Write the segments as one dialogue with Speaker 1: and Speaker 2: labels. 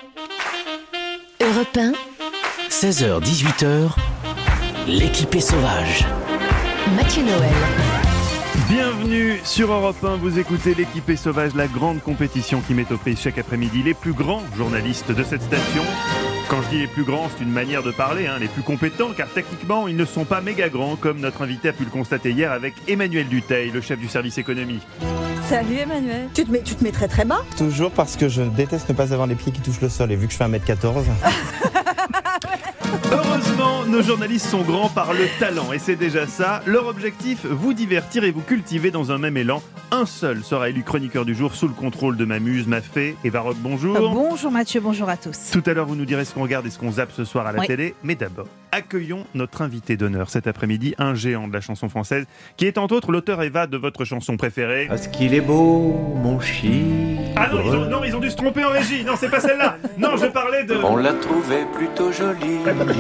Speaker 1: Europe 1,
Speaker 2: 16h-18h, l'équipée sauvage.
Speaker 1: Mathieu Noël.
Speaker 3: Bienvenue sur Europe 1, vous écoutez l'équipée sauvage, la grande compétition qui met aux prises chaque après-midi les plus grands journalistes de cette station. Quand je dis les plus grands, c'est une manière de parler, les plus compétents, car techniquement, ils ne sont pas méga grands, comme notre invité a pu le constater hier avec Emmanuel Dutheil, le chef du service économie.
Speaker 4: Salut Emmanuel.
Speaker 5: Tu te mets très très bas.
Speaker 6: Toujours parce que je déteste ne pas avoir les pieds qui touchent le sol, et vu que je fais 1m14...
Speaker 3: Heureusement, nos journalistes sont grands par le talent, et c'est déjà ça. Leur objectif, vous divertir et vous cultiver dans un même élan. Un seul sera élu chroniqueur du jour sous le contrôle de ma muse, ma fée. Eva Rock, bonjour.
Speaker 4: Bonjour Mathieu, bonjour à tous.
Speaker 3: Tout à l'heure, vous nous direz ce qu'on regarde et ce qu'on zappe ce soir à la télé. Mais d'abord, accueillons notre invité d'honneur cet après-midi, un géant de la chanson française, qui est entre autres l'auteur Eva de votre chanson préférée.
Speaker 7: Parce qu'il est beau, mon chien.
Speaker 3: Ah non, ils ont dû se tromper en régie. Non, c'est pas celle-là. Non, je parlais de...
Speaker 7: On l'a trouvé plutôt jolie.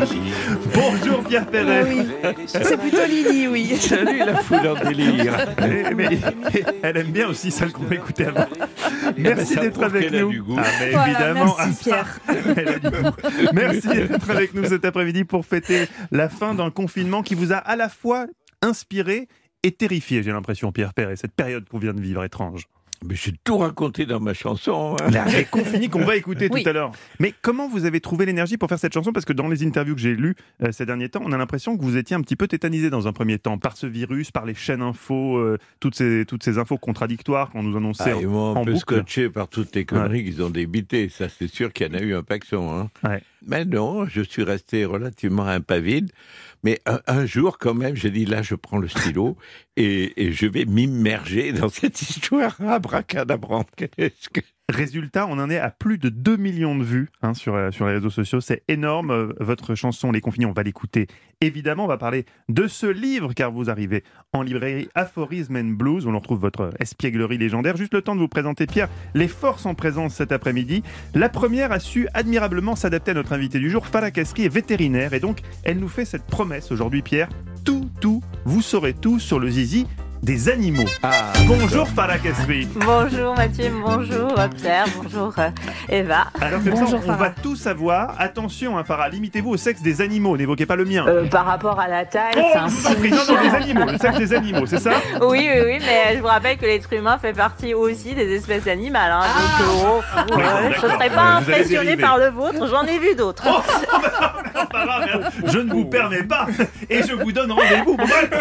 Speaker 3: Bonjour Pierre Perret.
Speaker 4: Oui. C'est plutôt Lily, oui.
Speaker 7: Salut la foule en délire.
Speaker 3: Mais elle aime bien aussi celle qu'on écoutait avant. Merci d'être avec nous.
Speaker 4: Voilà,
Speaker 3: évidemment.
Speaker 4: merci Pierre.
Speaker 3: Elle a du goût. Merci d'être avec nous cet après-midi pour fêter la fin d'un confinement qui vous a à la fois inspiré et terrifié, j'ai l'impression, Pierre Perret, cette période qu'on vient de vivre étrange.
Speaker 7: Mais j'ai tout raconté dans ma chanson.
Speaker 3: Les confinis qu'on va écouter tout à l'heure. Mais comment vous avez trouvé l'énergie pour faire cette chanson ? Parce que dans les interviews que j'ai lues ces derniers temps, on a l'impression que vous étiez un petit peu tétanisé dans un premier temps par ce virus, par les chaînes infos, toutes ces infos contradictoires qu'on nous annonçait
Speaker 7: Ils m'ont un peu
Speaker 3: boucle.
Speaker 7: scotché par toutes les conneries qu'ils ont débitées. Ça, c'est sûr qu'il y en a eu un paxon. Mais non, je suis resté relativement impavide. Mais un jour, quand même, j'ai dit, là, je prends le stylo et je vais m'immerger dans cette histoire abracadabrante.
Speaker 3: Résultat, on en est à plus de 2 millions de vues sur les réseaux sociaux. C'est énorme. Votre chanson, Les Confinés, on va l'écouter. Évidemment, on va parler de ce livre, car vous arrivez en librairie Aphorism and Blues. On en retrouve votre espièglerie légendaire. Juste le temps de vous présenter, Pierre, les forces en présence cet après-midi. La première a su admirablement s'adapter à notre invité du jour. Farah Kasri est vétérinaire et donc elle nous fait cette promesse aujourd'hui, Pierre. Vous saurez tout sur le zizi des animaux. Bonjour Farah Kasri.
Speaker 8: Bonjour Mathieu, bonjour Pierre, bonjour Eva.
Speaker 3: Alors comme ça, on va tout savoir. Attention Farah, limitez-vous au sexe des animaux, n'évoquez pas le mien.
Speaker 8: Par rapport à la taille, c'est un signe.
Speaker 3: Non, les animaux, le sexe des animaux, c'est ça ?
Speaker 8: Oui, mais je vous rappelle que l'être humain fait partie aussi des espèces animales. Donc je ne serais pas impressionné par le vôtre, j'en ai vu d'autres.
Speaker 3: Farah, je ne vous permets pas et je vous donne rendez-vous.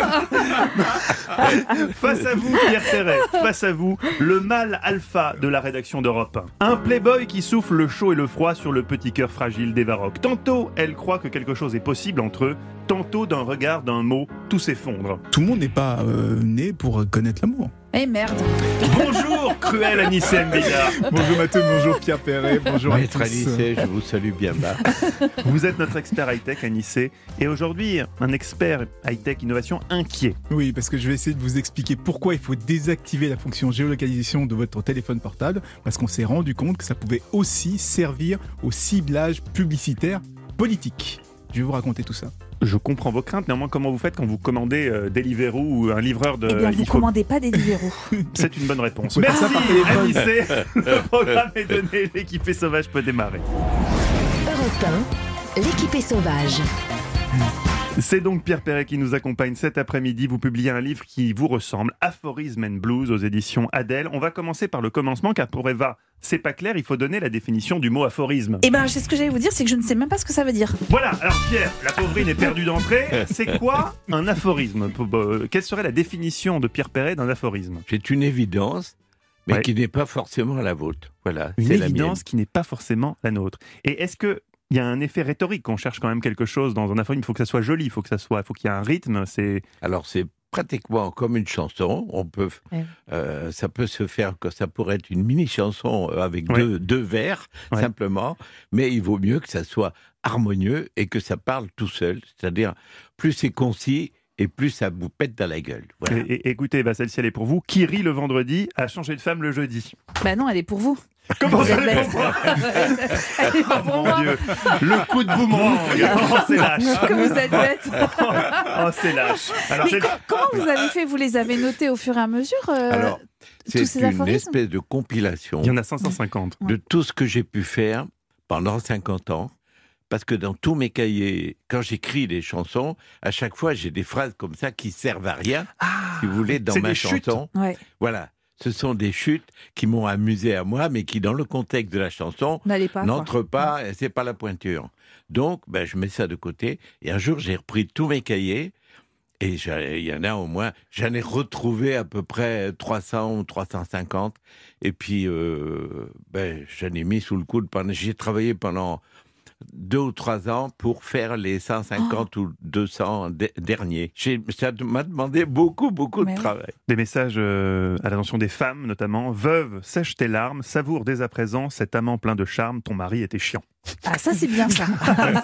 Speaker 3: Face à vous, Pierre Perret, face à vous, le mâle alpha de la rédaction d'Europe 1. Un playboy qui souffle le chaud et le froid sur le petit cœur fragile d'Eva Rock. Tantôt, elle croit que quelque chose est possible entre eux, tantôt d'un regard, d'un mot, tout s'effondre.
Speaker 9: Tout le monde n'est pas né pour connaître l'amour.
Speaker 4: Eh merde.
Speaker 3: Bonjour, cruel Anissé Mbida.
Speaker 9: Bonjour Mathieu, bonjour Pierre Perret, bonjour
Speaker 7: Maître
Speaker 9: à tous.
Speaker 7: Anissé, je vous salue bien bas.
Speaker 3: Vous êtes notre expert high-tech, Anissé, et aujourd'hui, un expert high-tech innovation inquiet.
Speaker 9: Oui, parce que je vais essayer de vous expliquer pourquoi il faut désactiver la fonction géolocalisation de votre téléphone portable, parce qu'on s'est rendu compte que ça pouvait aussi servir au ciblage publicitaire politique. Je vais vous raconter tout ça.
Speaker 3: Je comprends vos craintes, néanmoins, comment vous faites quand vous commandez Deliveroo ou un livreur de...
Speaker 4: Eh bien, vous ne commandez pas Deliveroo.
Speaker 3: C'est une bonne réponse.
Speaker 9: Ouais,
Speaker 3: Merci,
Speaker 9: ça par téléphone.
Speaker 3: Anissé. Le programme est donné, l'équipée sauvage peut démarrer.
Speaker 1: Europe 1, l'équipée sauvage.
Speaker 3: C'est donc Pierre Perret qui nous accompagne cet après-midi. Vous publiez un livre qui vous ressemble, Aphorism and Blues aux éditions Adèle. On va commencer par le commencement, car pour Eva, c'est pas clair, il faut donner la définition du mot aphorisme.
Speaker 4: Eh bien, c'est ce que j'allais vous dire, c'est que je ne sais même pas ce que ça veut dire.
Speaker 3: Voilà, alors Pierre, la pauvrine est perdue d'entrée. C'est quoi un aphorisme ? Quelle serait la définition de Pierre Perret d'un aphorisme ?
Speaker 7: C'est une évidence, mais qui n'est pas forcément la vôtre. Voilà,
Speaker 3: Une
Speaker 7: c'est la
Speaker 3: évidence
Speaker 7: mienne.
Speaker 3: qui n'est pas forcément la nôtre. Et est-ce que il y a un effet rhétorique, qu'on cherche quand même quelque chose dans un aphorisme, il faut que ça soit joli, il faut qu'il y ait un rythme,
Speaker 7: Alors c'est pratiquement comme une chanson. Ça peut se faire, que ça pourrait être une mini-chanson avec deux vers, simplement, mais il vaut mieux que ça soit harmonieux et que ça parle tout seul. C'est-à-dire, plus c'est concis, et plus ça vous pète dans la gueule. Voilà.
Speaker 3: Et écoutez, celle-ci elle est pour vous. Qui rit le vendredi a changé de femme le jeudi.
Speaker 4: Bah non, elle est pour vous.
Speaker 3: Comment ça, elle est pour moi ?
Speaker 4: Elle est pas pour
Speaker 3: Mon
Speaker 4: moi.
Speaker 3: Dieu, le coup de boomerang. Oh, c'est lâche.
Speaker 4: Comme vous êtes bête.
Speaker 3: Oh, c'est lâche. Alors,
Speaker 4: Mais comment vous avez fait ? Vous les avez notés au fur et à mesure
Speaker 7: Alors,
Speaker 4: tous ces
Speaker 7: c'est une
Speaker 4: aphorismes
Speaker 7: espèce de compilation
Speaker 3: il y en a 550.
Speaker 7: de tout ce que j'ai pu faire pendant 50 ans. Parce que dans tous mes cahiers, quand j'écris des chansons, à chaque fois, j'ai des phrases comme ça qui servent à rien, si vous voulez, dans ma chanson.
Speaker 4: Ouais.
Speaker 7: Voilà. Ce sont des chutes qui m'ont amusé à moi, mais qui, dans le contexte de la chanson, n'entrent pas, et c'est pas la pointure. Donc, je mets ça de côté. Et un jour, j'ai repris tous mes cahiers, et il y en a au moins, j'en ai retrouvé à peu près 300 ou 350. Et puis, j'en ai mis sous le coude. J'ai travaillé pendant 2 ou 3 ans pour faire les 150 ou 200 derniers. Ça m'a demandé beaucoup de travail.
Speaker 3: Des messages à l'attention des femmes, notamment. Veuve, sèche tes larmes, savoure dès à présent cet amant plein de charme, ton mari était chiant.
Speaker 4: Ah, ça, c'est bien, ça.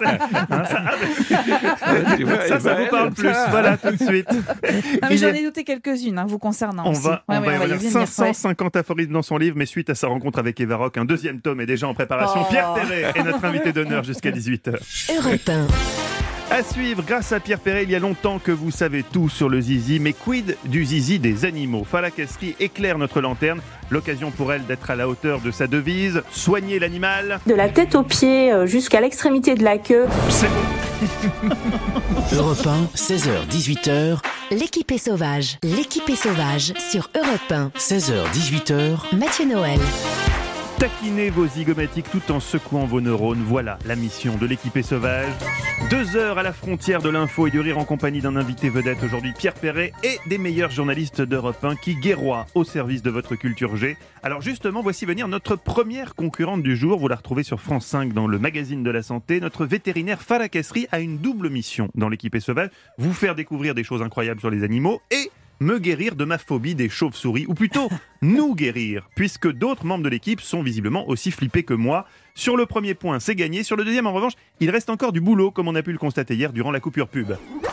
Speaker 3: Ça vous parle plus. Voilà, tout de suite.
Speaker 4: Mais j'en ai noté quelques-unes, vous concernant
Speaker 3: on
Speaker 4: aussi.
Speaker 3: Va y venir. 550 aphorismes dans son livre, mais suite à sa rencontre avec Eva Rock, un 2e tome est déjà en préparation. Pierre Perret est notre invité d'honneur jusqu'à 18h.
Speaker 1: Europe 1.
Speaker 3: À suivre, grâce à Pierre Perret, il y a longtemps que vous savez tout sur le zizi, mais quid du zizi des animaux ? Fala Kessri éclaire notre lanterne, l'occasion pour elle d'être à la hauteur de sa devise, soigner l'animal.
Speaker 8: De la tête aux pieds jusqu'à l'extrémité de la queue.
Speaker 3: C'est bon.
Speaker 2: Europe 1, 16h-18h,
Speaker 1: L'équipe est sauvage. L'équipe est sauvage sur Europe 1.
Speaker 2: 16h-18h,
Speaker 1: Mathieu Noël.
Speaker 3: Taquinez vos zygomatiques tout en secouant vos neurones. Voilà la mission de l'équipée sauvage. 2 heures à la frontière de l'info et du rire en compagnie d'un invité vedette aujourd'hui, Pierre Perret, et des meilleurs journalistes d'Europe 1 qui guerroient au service de votre culture G. Alors justement, voici venir notre première concurrente du jour. Vous la retrouvez sur France 5 dans le magazine de la santé. Notre vétérinaire Fala Kessri a une double mission dans l'équipée sauvage. Vous faire découvrir des choses incroyables sur les animaux et me guérir de ma phobie des chauves-souris, ou plutôt nous guérir, puisque d'autres membres de l'équipe sont visiblement aussi flippés que moi. Sur le premier point, c'est gagné. Sur le deuxième, en revanche, il reste encore du boulot, comme on a pu le constater hier durant la coupure pub.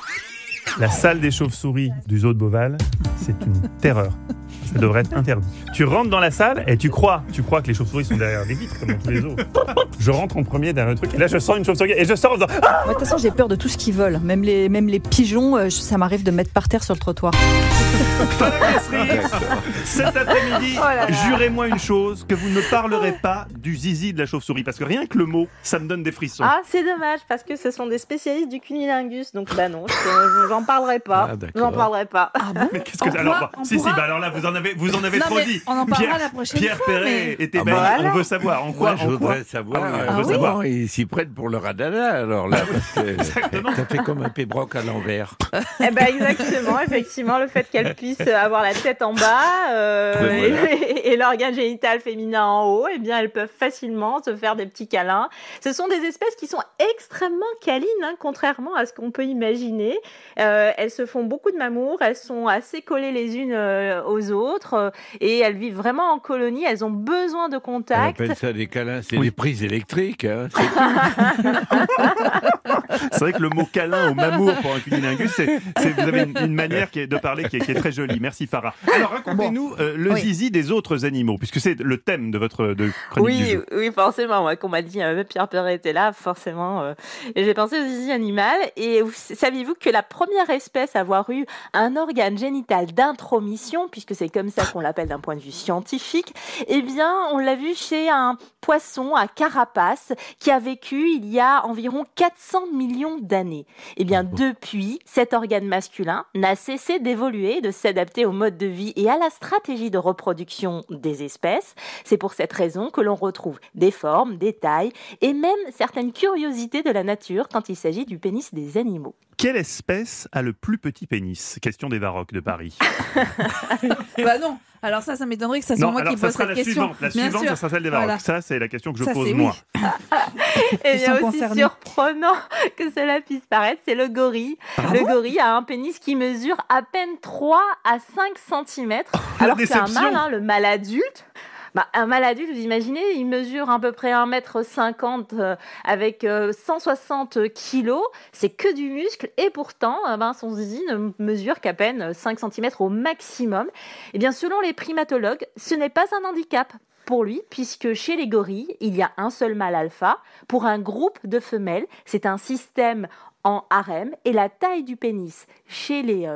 Speaker 3: La salle des chauves-souris du zoo de Beauval, c'est une terreur. Ça devrait être interdit. Tu rentres dans la salle et tu crois que les chauves-souris sont derrière les vitres, comme dans tous les zoos. Je rentre en premier derrière le truc et là je sens une chauve-souris et je sors en disant ah !
Speaker 5: De toute façon, j'ai peur de tout ce qui vole. Même les pigeons, ça m'arrive de mettre par terre sur le trottoir.
Speaker 3: Fala Kessri, cet après-midi, jurez-moi une chose, que vous ne parlerez pas du zizi de la chauve-souris, parce que rien que le mot, ça me donne des frissons.
Speaker 8: Ah, c'est dommage, parce que ce sont des spécialistes du cunilingus, donc non, j'en parlerai pas. J'en parlerai pas.
Speaker 5: Ah bon ?
Speaker 3: Mais qu'est-ce que alors alors là vous en avez trop dit.
Speaker 4: On en parlera la prochaine
Speaker 3: Pierre
Speaker 4: fois.
Speaker 3: Perret était on veut savoir en quoi.
Speaker 7: Je voudrais savoir. Ils s'y prennent pour le radana, alors là, parce que ça fait comme un pébroc à l'envers.
Speaker 8: Exactement, effectivement, le fait qu'elle puisse avoir la tête en bas et l'organe génital féminin en haut, elles peuvent facilement se faire des petits câlins. Ce sont des espèces qui sont extrêmement câlines, contrairement à ce qu'on peut imaginer. Elles se font beaucoup de mamour, elles sont assez collées les unes aux autres et elles vivent vraiment en colonie, elles ont besoin de contact.
Speaker 7: On appelle ça des câlins, c'est des prises électriques.
Speaker 3: C'est vrai que le mot câlin au mamour pour un cunilingus, vous avez une manière de parler qui est très jolie. Merci Farah. Alors racontez-nous le zizi des autres animaux, puisque c'est le thème de votre chronique du jour.
Speaker 8: Oui, forcément. Moi, qu'on m'a dit Pierre Perret était là, forcément. Et j'ai pensé au zizi animal. Et saviez-vous que la première espèce à avoir eu un organe génital d'intromission, puisque c'est comme ça qu'on l'appelle d'un point de vue scientifique, on l'a vu chez un poisson à carapace qui a vécu il y a environ 400 millions d'années. Depuis, cet organe masculin n'a cessé d'évoluer, de s'adapter au mode de vie et à la stratégie de reproduction des espèces. C'est pour cette raison que l'on retrouve des formes, des tailles et même certaines curiosités de la nature quand il s'agit du pénis des animaux.
Speaker 3: Quelle espèce a le plus petit pénis ? Question d'Eva Rock de Paris.
Speaker 4: Non. Alors ça m'étonnerait que ça soit moi qui pose cette question.
Speaker 3: La suivante, ça sera celle d'Eva Rock. Ça, c'est la question que je pose
Speaker 4: oui.
Speaker 3: moi.
Speaker 8: Et bien aussi surprenant que cela puisse paraître, c'est le gorille. Le gorille a un pénis qui mesure à peine 3 à 5 cm. Alors que c'est un mâle, le mâle adulte. Un mâle adulte, vous imaginez, il mesure à peu près 1,50 m avec 160 kg. C'est que du muscle et pourtant, son zizi ne mesure qu'à peine 5 cm au maximum. Et bien, selon les primatologues, ce n'est pas un handicap pour lui, puisque chez les gorilles, il y a un seul mâle alpha pour un groupe de femelles. C'est un système en harem et la taille du pénis chez les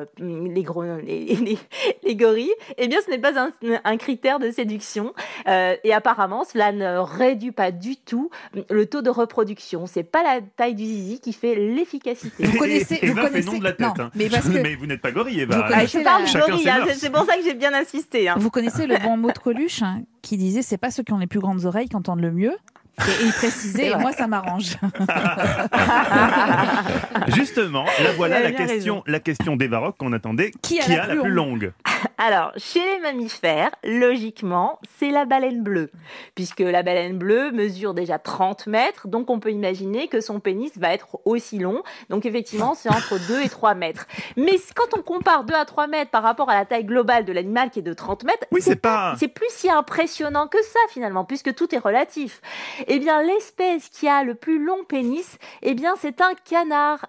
Speaker 8: gorilles, eh bien, ce n'est pas un critère de séduction. Et apparemment, cela ne réduit pas du tout le taux de reproduction. C'est pas la taille du zizi qui fait l'efficacité.
Speaker 4: Vous connaissez
Speaker 3: fait non de la tête.
Speaker 4: Non,
Speaker 3: hein.
Speaker 4: mais
Speaker 3: vous n'êtes pas gorille, Eva.
Speaker 8: Je parle de gorille, c'est pour ça que j'ai bien insisté.
Speaker 4: Vous connaissez le bon mot de Coluche qui disait c'est pas ceux qui ont les plus grandes oreilles qui entendent le mieux. Et il précisait, et moi ça m'arrange.
Speaker 3: Justement, là voilà la question d'Eva Rock qu'on attendait. Qui a la plus longue?
Speaker 8: Alors, chez les mammifères, logiquement, c'est la baleine bleue. Puisque la baleine bleue mesure déjà 30 mètres, donc on peut imaginer que son pénis va être aussi long. Donc effectivement, c'est entre 2 et 3 mètres. Mais quand on compare 2 à 3 mètres par rapport à la taille globale de l'animal qui est de 30 mètres, c'est plus si impressionnant que ça finalement, puisque tout est relatif. Eh bien, l'espèce qui a le plus long pénis, eh bien, c'est un canard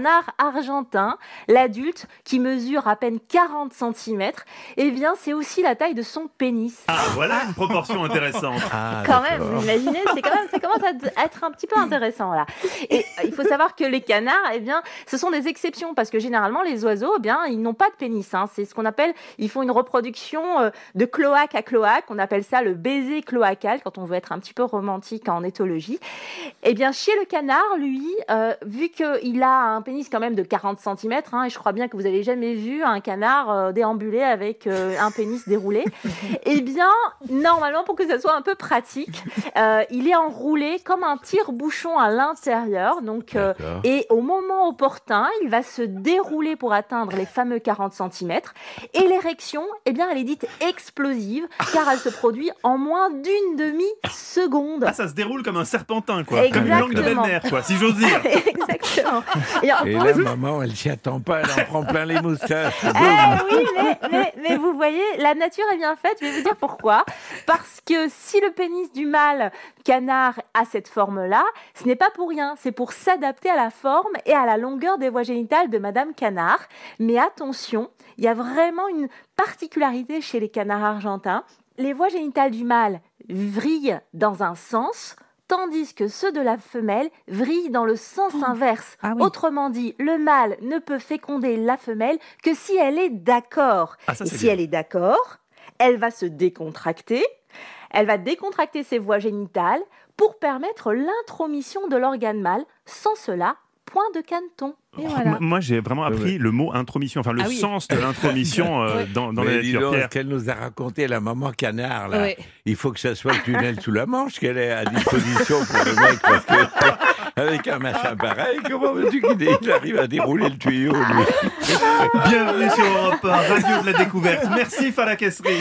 Speaker 8: argentin. L'adulte, qui mesure à peine 40 cm, eh bien, c'est aussi la taille de son pénis.
Speaker 3: Ah, voilà une proportion intéressante.
Speaker 8: Quand même, vous imaginez, ça commence à être un petit peu intéressant, là. Et il faut savoir que les canards, eh bien, ce sont des exceptions, parce que généralement, les oiseaux, eh bien, ils n'ont pas de pénis, hein. C'est ce qu'on appelle, ils font une reproduction de cloaque à cloaque. On appelle ça le baiser cloacal, quand on veut être un petit peu romantique en éthologie. Eh bien, chez le canard, lui, vu qu'il a un pénis quand même de 40 cm, et je crois bien que vous n'avez jamais vu un canard déambuler avec un pénis déroulé, eh bien, normalement, pour que ça soit un peu pratique, il est enroulé comme un tire-bouchon à l'intérieur. Donc, et au moment opportun, il va se dérouler pour atteindre les fameux 40 cm. Et l'érection, eh bien, elle est dite explosive, car elle se produit en moins d'une demi-seconde.
Speaker 3: Ah, ça se déroule comme un serpentin, quoi.
Speaker 8: Exactement.
Speaker 3: Comme une langue de belle-mère, quoi, si j'ose dire.
Speaker 8: Exactement.
Speaker 7: Et là, maman, elle s'y attend pas, elle en prend plein les moustaches.
Speaker 8: Oui, mais vous voyez, la nature est bien faite, je vais vous dire pourquoi. Parce que si le pénis du mâle canard a cette forme-là, ce n'est pas pour rien, c'est pour s'adapter à la forme et à la longueur des voies génitales de Madame Canard. Mais attention, il y a vraiment une particularité chez les canards argentins. Les voies génitales du mâle vrillent dans un sens, tandis que ceux de la femelle vrillent dans le sens inverse. Ah oui. Autrement dit, le mâle ne peut féconder la femelle que si elle est d'accord. Et si elle est d'accord, elle va se décontracter. Elle va décontracter ses voies génitales pour permettre l'intromission de l'organe mâle. Sans cela, point de caneton. Et voilà.
Speaker 3: Moi, j'ai vraiment appris le mot intromission, enfin le sens de l'intromission dans la nature.
Speaker 7: Ce qu'elle nous a raconté, la maman canard, là, il faut que ça soit le tunnel sous la Manche qu'elle est à disposition pour le mec, parce que avec un machin pareil, comment veux-tu qu'il arrive à dérouler le tuyau, lui?
Speaker 3: Bienvenue sur Europe 1, radio de la découverte. Merci Fala Kessri.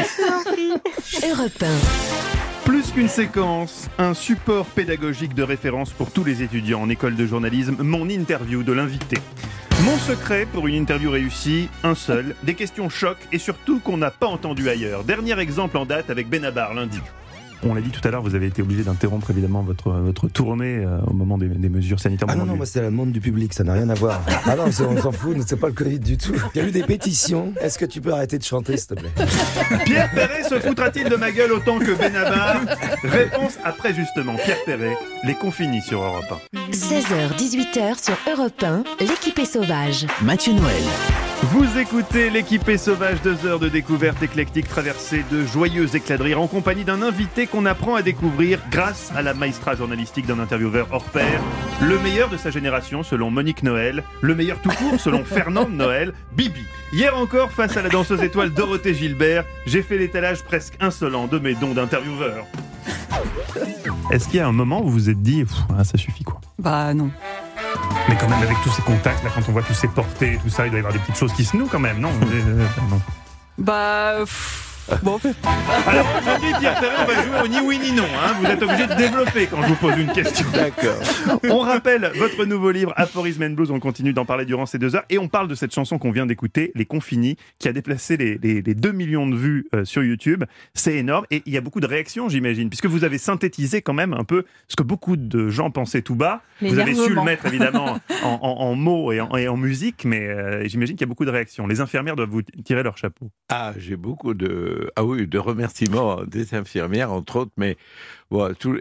Speaker 1: Europe 1.
Speaker 3: Plus qu'une séquence, un support pédagogique de référence pour tous les étudiants en école de journalisme, mon interview de l'invité. Mon secret pour une interview réussie, un seul, des questions choc et surtout qu'on n'a pas entendu ailleurs. Dernier exemple en date avec Benabar lundi. On l'a dit tout à l'heure, vous avez été obligé d'interrompre évidemment votre tournée au moment des mesures sanitaires.
Speaker 10: Ah non, moi c'est la demande du public, ça n'a rien à voir. Ah non, on s'en fout, c'est pas le Covid du tout. Il y a eu des pétitions, est-ce que tu peux arrêter de chanter s'il te plaît?
Speaker 3: Pierre Perret se foutra-t-il de ma gueule autant que Benabar? Réponse après justement, Pierre Perret, les confinis sur Europe 1.
Speaker 1: 16h-18h sur Europe 1, l'équipe est sauvage.
Speaker 2: Mathieu Noël.
Speaker 3: Vous écoutez l'équipée sauvage, 2 heures de découverte éclectique traversée de joyeux éclats de rire en compagnie d'un invité qu'on apprend à découvrir grâce à la maestra journalistique d'un intervieweur hors pair. Le meilleur de sa génération selon Monique Noël, le meilleur tout court selon Fernande Noël, Bibi. Hier encore, face à la danseuse étoile Dorothée Gilbert, j'ai fait l'étalage presque insolent de mes dons d'intervieweur. Est-ce qu'il y a un moment où vous vous êtes dit, ça suffit quoi?
Speaker 5: Bah non.
Speaker 3: Mais quand même, avec tous ces contacts, là, quand on voit tous ces portées, tout ça, il doit y avoir des petites choses qui se nouent quand même, non? Non.
Speaker 5: Bah... Bon.
Speaker 3: Alors aujourd'hui, Pierre Perret, on va jouer au ni oui ni non. Vous êtes obligé de développer quand je vous pose une question.
Speaker 7: D'accord.
Speaker 3: On rappelle votre nouveau livre Aphorisme and Blues. On continue d'en parler durant ces 2 heures. Et on parle de cette chanson qu'on vient d'écouter, Les Confinis, qui a déplacé les 2 millions de vues sur YouTube. C'est énorme. Et il y a beaucoup de réactions, j'imagine, puisque vous avez synthétisé quand même un peu ce que beaucoup de gens pensaient tout bas. Vous avez su le mettre évidemment en mots et en musique, mais j'imagine qu'il y a beaucoup de réactions. Les infirmières doivent vous tirer leur chapeau.
Speaker 7: Ah, j'ai beaucoup de remerciements des infirmières, entre autres, mais bon, tous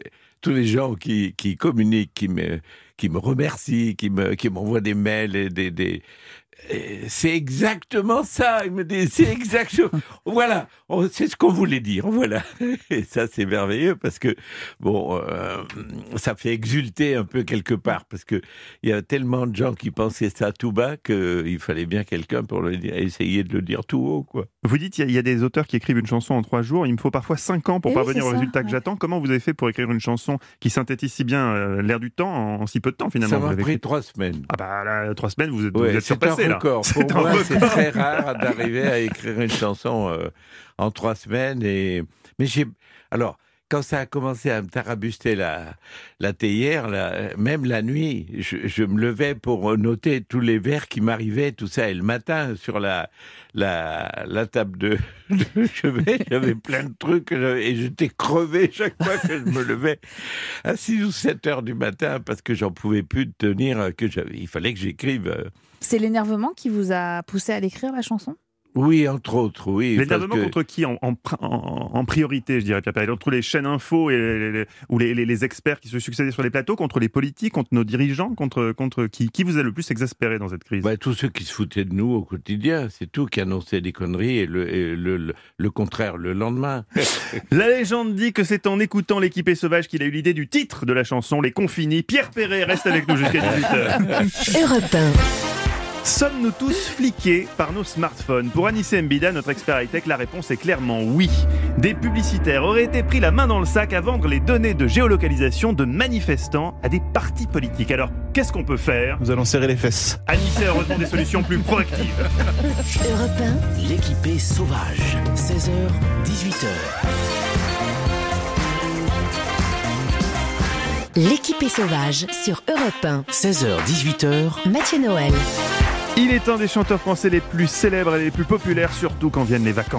Speaker 7: tous les gens qui communiquent, qui me remercient, qui m'envoient des mails et c'est exactement ça. Il me dit, c'est exactement. Voilà, c'est ce qu'on voulait dire. Voilà. Et ça, c'est merveilleux parce que ça fait exulter un peu quelque part parce que il y a tellement de gens qui pensaient ça tout bas qu'il fallait bien quelqu'un pour le dire, essayer de le dire tout haut, quoi.
Speaker 3: Vous dites, il y a des auteurs qui écrivent une chanson en 3 jours. Il me faut parfois 5 ans pour parvenir au résultat que j'attends. Comment vous avez fait pour écrire une chanson qui synthétise si bien l'air du temps en si peu de temps finalement?
Speaker 7: Ça m'a pris 3 semaines.
Speaker 3: Ah bah là, 3 semaines, vous êtes surpassé là.
Speaker 7: Pour moi, c'est très rare d'arriver à écrire une chanson en 3 semaines. Alors, quand ça a commencé à me tarabuster la théière, même la nuit, je me levais pour noter tous les vers qui m'arrivaient, tout ça. Et le matin, sur la table de chevet, j'avais plein de trucs et j'étais crevé chaque fois que je me levais à 6 ou 7 heures du matin parce que j'en pouvais plus de tenir, il fallait que j'écrive.
Speaker 4: C'est l'énervement qui vous a poussé à l'écrire, la chanson ?
Speaker 7: Oui, entre autres, oui.
Speaker 3: L'énervement contre qui en priorité, je dirais, Pierre Perret? Entre les chaînes info ou les experts qui se succédaient sur les plateaux, contre les politiques, contre nos dirigeants, contre qui vous a le plus exaspéré dans cette crise?
Speaker 7: Tous ceux qui se foutaient de nous au quotidien, c'est tout, qui annonçaient des conneries et le contraire le lendemain.
Speaker 3: La légende dit que c'est en écoutant l'équipée sauvage qu'il a eu l'idée du titre de la chanson, Les Confinis. Pierre Perret reste avec nous jusqu'à 18h.
Speaker 1: Europe 1.
Speaker 3: Sommes-nous tous fliqués par nos smartphones? Pour Anissé Mbida, notre expert high-tech, la réponse est clairement oui. Des publicitaires auraient été pris la main dans le sac à vendre les données de géolocalisation de manifestants à des partis politiques. Alors, qu'est-ce qu'on peut faire?
Speaker 6: Nous allons serrer les fesses.
Speaker 3: Anissé a heureusement des solutions plus proactives.
Speaker 1: Europe 1.
Speaker 2: L'équipée sauvage. 16h, 18h.
Speaker 1: L'équipée sauvage sur Europe 1.
Speaker 2: 16h, 18h.
Speaker 1: Mathieu Noël.
Speaker 3: Il est un des chanteurs français les plus célèbres et les plus populaires, surtout quand viennent les vacances.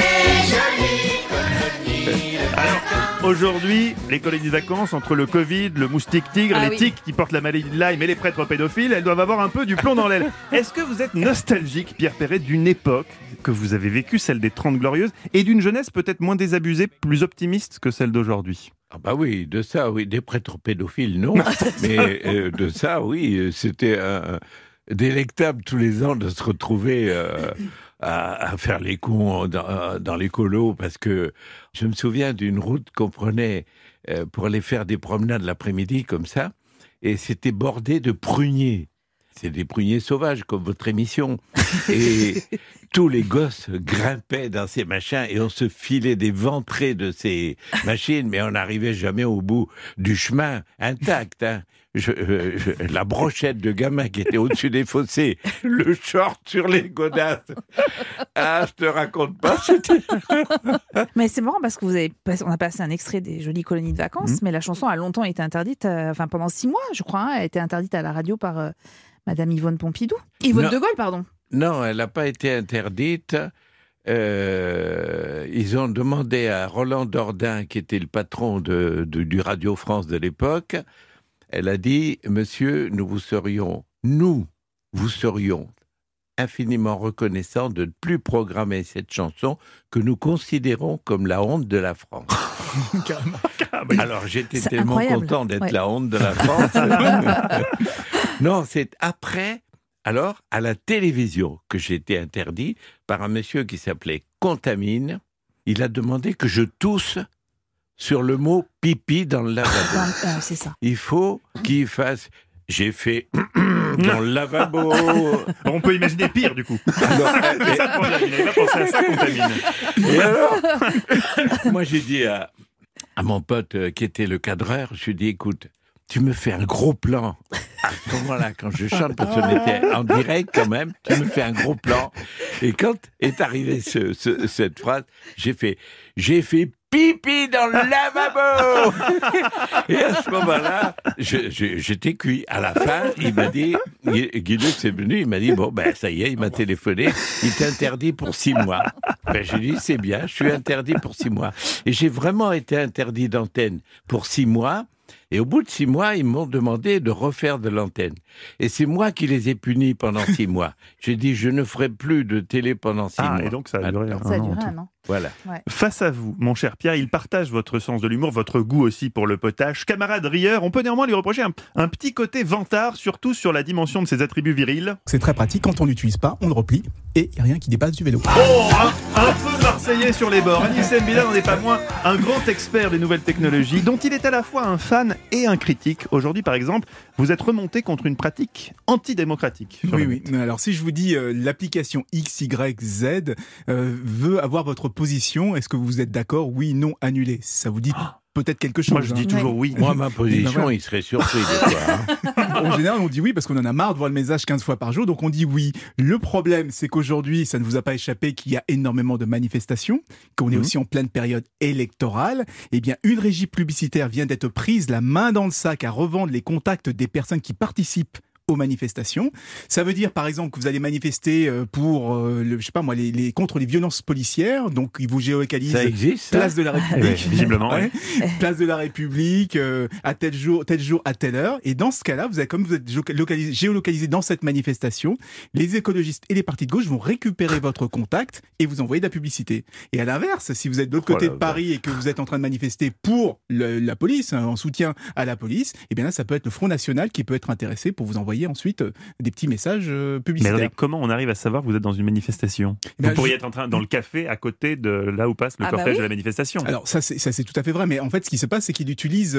Speaker 3: Alors, aujourd'hui, les colonies de vacances, entre le Covid, le moustique tigre, les tiques qui portent la maladie de Lyme et les prêtres pédophiles, elles doivent avoir un peu du plomb dans l'aile. Est-ce que vous êtes nostalgique, Pierre Perret, d'une époque que vous avez vécue, celle des 30 Glorieuses, et d'une jeunesse peut-être moins désabusée, plus optimiste que celle d'aujourd'hui?
Speaker 7: Ah bah oui, de ça, oui. Des prêtres pédophiles, non. Mais de ça, oui, c'était délectable tous les ans de se retrouver à faire les cons dans les colos, parce que je me souviens d'une route qu'on prenait pour aller faire des promenades l'après-midi comme ça, et c'était bordé de pruniers. C'est des pruniers sauvages, comme votre émission. Et tous les gosses grimpaient dans ces machins et on se filait des ventrées de ces machines, mais on n'arrivait jamais au bout du chemin intact. Hein. La brochette de gamin qui était au-dessus des fossés, le short sur les godasses. Ah, je te raconte pas.
Speaker 4: Mais c'est marrant parce que on a passé un extrait des Jolies colonies de vacances, mais la chanson a longtemps été interdite, pendant 6 mois, je crois, elle a été interdite à la radio par Madame Yvonne Pompidou. Yvonne de Gaulle, pardon.
Speaker 7: Non, elle n'a pas été interdite. Ils ont demandé à Roland Dordain, qui était le patron du Radio France de l'époque, elle a dit, monsieur, nous vous serions infiniment reconnaissants de ne plus programmer cette chanson que nous considérons comme la honte de la France. Alors j'étais tellement content d'être la honte de la France. Non, c'est après, alors, à la télévision, que j'ai été interdit par un monsieur qui s'appelait Contamine. Il a demandé que je tousse sur le mot pipi dans le lavabo.
Speaker 4: C'est ça.
Speaker 7: Il faut qu'il fasse... J'ai fait dans le lavabo.
Speaker 3: On peut imaginer pire, du coup. C'est ça le problème, il n'avait pas pensé à ça, Contamine.
Speaker 7: Et alors, moi j'ai dit à mon pote qui était le cadreur, je lui ai dit, écoute, tu me fais un gros plan à ce moment-là, quand je chante, parce qu'on était en direct quand même, tu me fais un gros plan. Et quand est arrivée cette phrase, j'ai fait pipi dans le lavabo. Et à ce moment-là, j'étais cuit. À la fin, il m'a dit, Guido est venu, il m'a dit, bon, ben, ça y est, il m'a téléphoné, il t'interdit pour 6 mois. Ben, j'ai dit, c'est bien, je suis interdit pour 6 mois. Et j'ai vraiment été interdit d'antenne pour 6 mois. Et au bout de 6 mois, ils m'ont demandé de refaire de l'antenne. Et c'est moi qui les ai punis pendant 6 mois. J'ai dit, je ne ferai plus de télé pendant 6 mois.
Speaker 3: Et donc ça a duré
Speaker 4: Ça a duré un an.
Speaker 7: Voilà.
Speaker 4: Ouais.
Speaker 3: Face à vous, mon cher Pierre, il partage votre sens de l'humour, votre goût aussi pour le potage. Camarade rieur, on peut néanmoins lui reprocher un petit côté vantard, surtout sur la dimension de ses attributs virils.
Speaker 9: C'est très pratique, quand on n'utilise pas, on le replie et il n'y a rien qui dépasse du vélo.
Speaker 3: Oh, un peu marseillais sur les bords. Anis Mbila n'en est pas moins un grand expert des nouvelles technologies, dont il est à la fois un fan et un critique. Aujourd'hui, par exemple, vous êtes remonté contre une pratique antidémocratique.
Speaker 9: Oui. Alors si je vous dis l'application XYZ veut avoir votre position, est-ce que vous êtes d'accord? Oui, non, annulé. Ça vous dit peut-être quelque chose.
Speaker 3: Moi, je dis toujours oui.
Speaker 7: Moi, ma position, il serait surpris des fois.
Speaker 9: En général, on dit oui parce qu'on en a marre de voir le message 15 fois par jour, donc on dit oui. Le problème, c'est qu'aujourd'hui, ça ne vous a pas échappé qu'il y a énormément de manifestations, qu'on est aussi en pleine période électorale. Eh bien, une régie publicitaire vient d'être prise la main dans le sac à revendre les contacts des personnes qui participent aux manifestations. Ça veut dire, par exemple, que vous allez manifester pour, contre les violences policières. Donc, ils vous géolocalisent.
Speaker 7: Ça existe,
Speaker 9: place de la République.
Speaker 3: Oui, visiblement.
Speaker 9: Ouais. Place de la République, à tel jour, à telle heure. Et dans ce cas-là, comme vous êtes géolocalisé dans cette manifestation, les écologistes et les partis de gauche vont récupérer votre contact et vous envoyer de la publicité. Et à l'inverse, si vous êtes de l'autre côté de Paris et que vous êtes en train de manifester pour la police, en soutien à la police, eh bien là, ça peut être le Front National qui peut être intéressé pour vous envoyer ensuite des petits messages publicitaires.
Speaker 3: Mais attendez, comment on arrive à savoir que vous êtes dans une manifestation? Vous pourriez être dans le café à côté de là où passe le cortège de la manifestation.
Speaker 9: Alors ça c'est tout à fait vrai, mais en fait ce qui se passe c'est qu'il utilise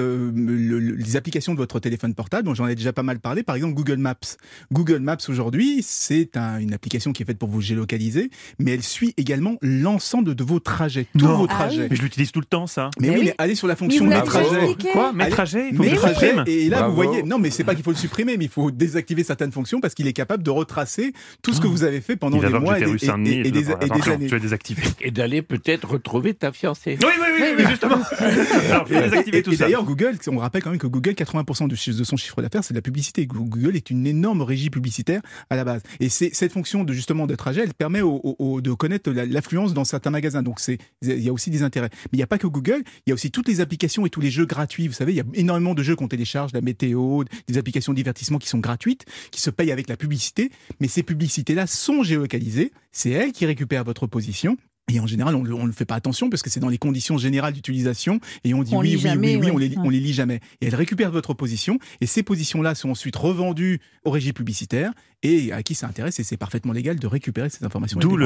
Speaker 9: les applications de votre téléphone portable, dont j'en ai déjà pas mal parlé, par exemple Google Maps. Google Maps aujourd'hui c'est une application qui est faite pour vous géolocaliser, mais elle suit également l'ensemble de vos trajets, tous vos trajets.
Speaker 3: Oui. Mais je l'utilise tout le temps ça.
Speaker 9: Mais oui, mais allez sur la fonction mes trajets.
Speaker 3: Quoi? Mes trajets? Il faut que je supprime.
Speaker 9: Et là vous voyez, non mais c'est pas qu'il faut le supprimer, mais il faut désactiver certaines fonctions parce qu'il est capable de retracer tout ce que vous avez fait pendant des mois et des années.
Speaker 3: Tu vas désactiver.
Speaker 7: Et d'aller peut-être retrouver ta fiancée.
Speaker 3: Oui, justement. Alors, je vais désactiver tout ça.
Speaker 9: Et d'ailleurs, Google, on rappelle quand même que Google, 80% de son chiffre d'affaires, c'est de la publicité. Google est une énorme régie publicitaire à la base. Et cette fonction de trajet, elle permet de connaître l'affluence dans certains magasins. Donc, il y a aussi des intérêts. Mais il n'y a pas que Google, il y a aussi toutes les applications et tous les jeux gratuits. Vous savez, il y a énormément de jeux qu'on télécharge, la météo, des applications de divertissement qui sont gratuites, qui se payent avec la publicité. Mais ces publicités-là sont géolocalisées. C'est elles qui récupèrent votre position. Et en général, on ne fait pas attention parce que c'est dans les conditions générales d'utilisation et on dit on les lit jamais. Et elles récupèrent votre position et ces positions-là sont ensuite revendues aux régies publicitaires et à qui ça intéresse et c'est parfaitement légal de récupérer ces informations.
Speaker 3: D'où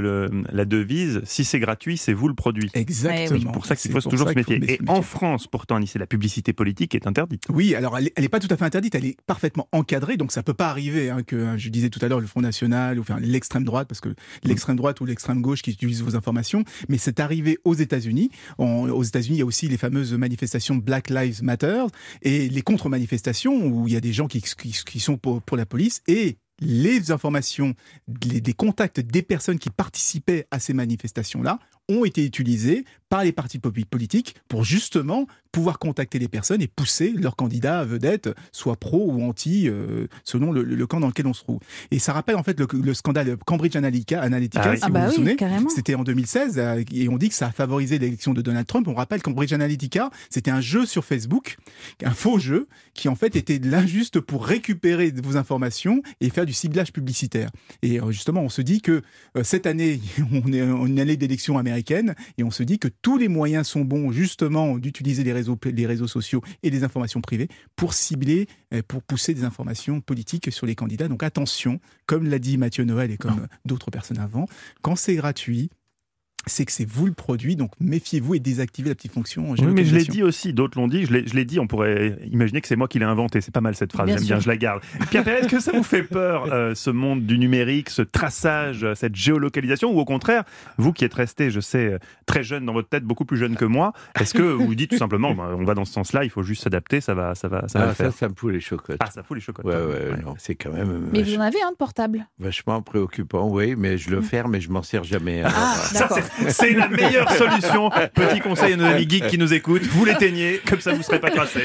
Speaker 3: la devise, si c'est gratuit, c'est vous le produit.
Speaker 9: Exactement.
Speaker 3: C'est pour ça qu'il faut toujours se méfier. Et en France, pourtant, Anis, la publicité politique est interdite.
Speaker 9: Oui, alors elle n'est pas tout à fait interdite, elle est parfaitement encadrée, donc ça peut pas arriver que, je disais tout à l'heure, le Front National ou l'extrême droite, parce que l'extrême droite ou l'extrême gauche qui utilisent vos informations, mais c'est arrivé aux États-Unis. Aux États-Unis, il y a aussi les fameuses manifestations Black Lives Matter et les contre-manifestations où il y a des gens qui sont pour la police et les informations, des contacts des personnes qui participaient à ces manifestations-là ont été utilisés par les partis politiques pour justement pouvoir contacter les personnes et pousser leurs candidats vedettes, soit pro ou anti, selon le camp dans lequel on se trouve. Et ça rappelle en fait le scandale Cambridge Analytica, si vous vous souvenez. C'était en 2016 et on dit que ça a favorisé l'élection de Donald Trump. On rappelle Cambridge Analytica, c'était un jeu sur Facebook, un faux jeu qui en fait était là juste pour récupérer vos informations et faire du ciblage publicitaire. Et justement, on se dit que cette année, on est en une année d'élection américaine et on se dit que tous les moyens sont bons justement d'utiliser les réseaux sociaux et les informations privées pour cibler, pour pousser des informations politiques sur les candidats. Donc attention, comme l'a dit Mathieu Noël et comme d'autres personnes avant, quand c'est gratuit, c'est que c'est vous le produit, donc méfiez-vous et désactivez la petite fonction géolocalisation.
Speaker 3: Oui, mais je l'ai dit aussi, d'autres l'ont dit, je l'ai dit, on pourrait imaginer que c'est moi qui l'ai inventé, c'est pas mal cette phrase, j'aime bien, je la garde. Pierre Perret, est-ce que ça vous fait peur, ce monde du numérique, ce traçage, cette géolocalisation, ou au contraire, vous qui êtes resté, je sais, très jeune dans votre tête, beaucoup plus jeune que moi, est-ce que vous vous dites tout simplement, on va dans ce sens-là, il faut juste s'adapter, ça va le faire.
Speaker 7: Ça me fout les chocottes.
Speaker 3: Ah, ça fout les chocottes.
Speaker 7: Ouais. Non, c'est quand même...
Speaker 4: Mais vous en avez un de portable?
Speaker 7: Vachement préoccupant, oui, mais je le ferme et je m'en sers jamais.
Speaker 4: D'accord.
Speaker 3: C'est la meilleure solution. Petit conseil à nos amis geeks qui nous écoutent, vous l'éteignez, comme ça vous ne serez pas crassés.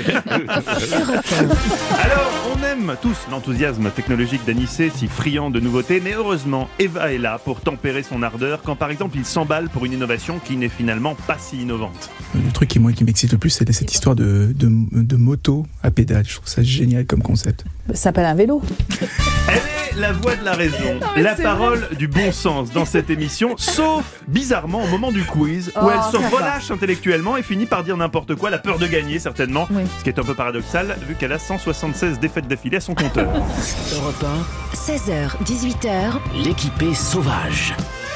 Speaker 3: Alors, on aime tous l'enthousiasme technologique d'Anissé, si friand de nouveautés, mais heureusement, Eva est là pour tempérer son ardeur quand par exemple il s'emballe pour une innovation qui n'est finalement pas si innovante.
Speaker 9: Le truc qui m'excite le plus, c'est cette histoire de moto à pédale. Je trouve ça génial comme concept.
Speaker 5: Ça s'appelle un vélo.
Speaker 3: Elle est la voix de la raison, la parole du bon sens dans cette émission, sauf bizarrement au moment du quiz où elle se relâche intellectuellement et finit par dire n'importe quoi, la peur de gagner certainement, ce qui est un peu paradoxal vu qu'elle a 176 défaites d'affilée à son compteur.
Speaker 2: Europe 1,
Speaker 1: 16h, 18h,
Speaker 2: l'équipée sauvage.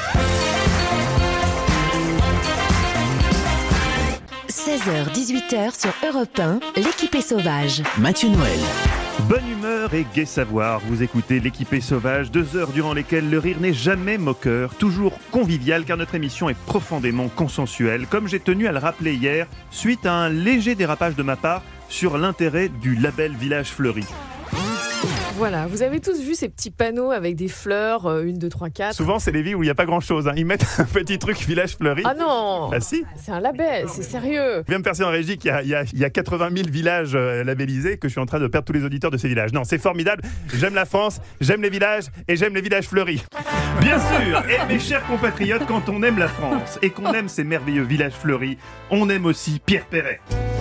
Speaker 1: 16h, 18h sur Europe 1, l'équipée sauvage.
Speaker 2: Mathieu Noël.
Speaker 3: Bonne humeur et gai savoir, vous écoutez l'équipée sauvage, 2 heures durant lesquelles le rire n'est jamais moqueur, toujours convivial car notre émission est profondément consensuelle, comme j'ai tenu à le rappeler hier, suite à un léger dérapage de ma part sur l'intérêt du label Village Fleuri.
Speaker 11: Voilà, vous avez tous vu ces petits panneaux avec des fleurs, 1, 2, 3, 4.
Speaker 3: Souvent, c'est les villes où il n'y a pas grand-chose. Ils mettent un petit truc Village Fleuri.
Speaker 11: Ah non
Speaker 3: Ah si.
Speaker 11: C'est un label, c'est sérieux.
Speaker 3: Je viens me percer en régie qu'il y a 80 000 villages labellisés, que je suis en train de perdre tous les auditeurs de ces villages. Non, c'est formidable. J'aime la France, j'aime les villages et j'aime les villages fleuris. Bien sûr. Et mes chers compatriotes, quand on aime la France et qu'on aime ces merveilleux villages fleuris, on aime aussi Pierre Perret.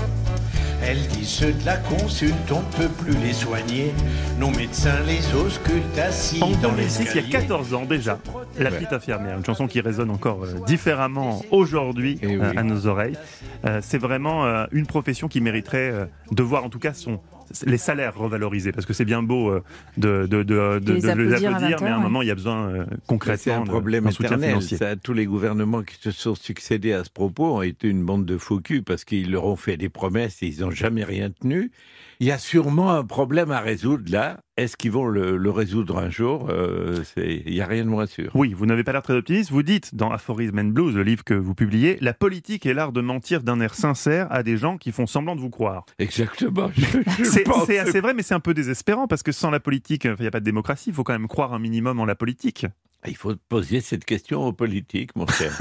Speaker 12: Elle dit ceux de la consulte, on ne peut plus les soigner. Nos médecins les auscultent assis dans
Speaker 3: En
Speaker 12: l'escalier.
Speaker 3: 2006, il y a 14 ans déjà, La petite infirmière, une chanson qui résonne encore différemment aujourd'hui à nos oreilles. C'est vraiment une profession qui mériterait de voir en tout cas les salaires revalorisés, parce que c'est bien beau de les applaudir, mais à un moment il y a besoin concrètement
Speaker 7: c'est un problème
Speaker 3: d'un soutien
Speaker 7: éternel.
Speaker 3: financier.
Speaker 7: Tous les gouvernements qui se sont succédés à ce propos ont été une bande de faux culs parce qu'ils leur ont fait des promesses et ils n'ont jamais rien tenu. Il y a sûrement un problème à résoudre là. Est-ce qu'ils vont le résoudre un jour ? Il n'y a rien de moins sûr.
Speaker 3: Oui, vous n'avez pas l'air très optimiste. Vous dites dans Aphorism and Blues, le livre que vous publiez, la politique est l'art de mentir d'un air sincère à des gens qui font semblant de vous croire.
Speaker 7: Exactement.
Speaker 3: C'est assez vrai, mais c'est un peu désespérant parce que sans la politique, il n'y a pas de démocratie. Il faut quand même croire un minimum en la politique.
Speaker 7: Il faut poser cette question aux politiques, mon cher.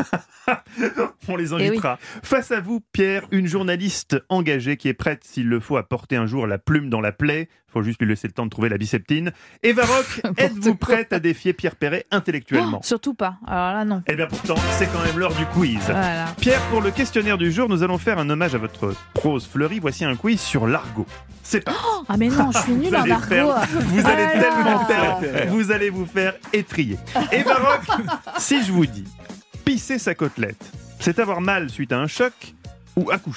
Speaker 3: On les invitera. Face à vous, Pierre, une journaliste engagée qui est prête, s'il le faut, à porter un jour la plume dans la plaie. Il faut juste lui laisser le temps de trouver la biceptine. Eva Rock, êtes-vous prête à défier Pierre Perret intellectuellement ?
Speaker 4: Surtout pas. Alors là, non.
Speaker 3: Eh bien pourtant, c'est quand même l'heure du quiz.
Speaker 4: Voilà.
Speaker 3: Pierre, pour le questionnaire du jour, nous allons faire un hommage à votre prose fleurie. Voici un quiz sur l'argot. C'est parti.
Speaker 4: Ah mais non, je suis nulle en argot.
Speaker 3: Vous allez tellement perdre, vous allez vous faire étriller. Eva Rock, si je vous dis pisser sa côtelette, c'est avoir mal suite à un choc ou accoucher ?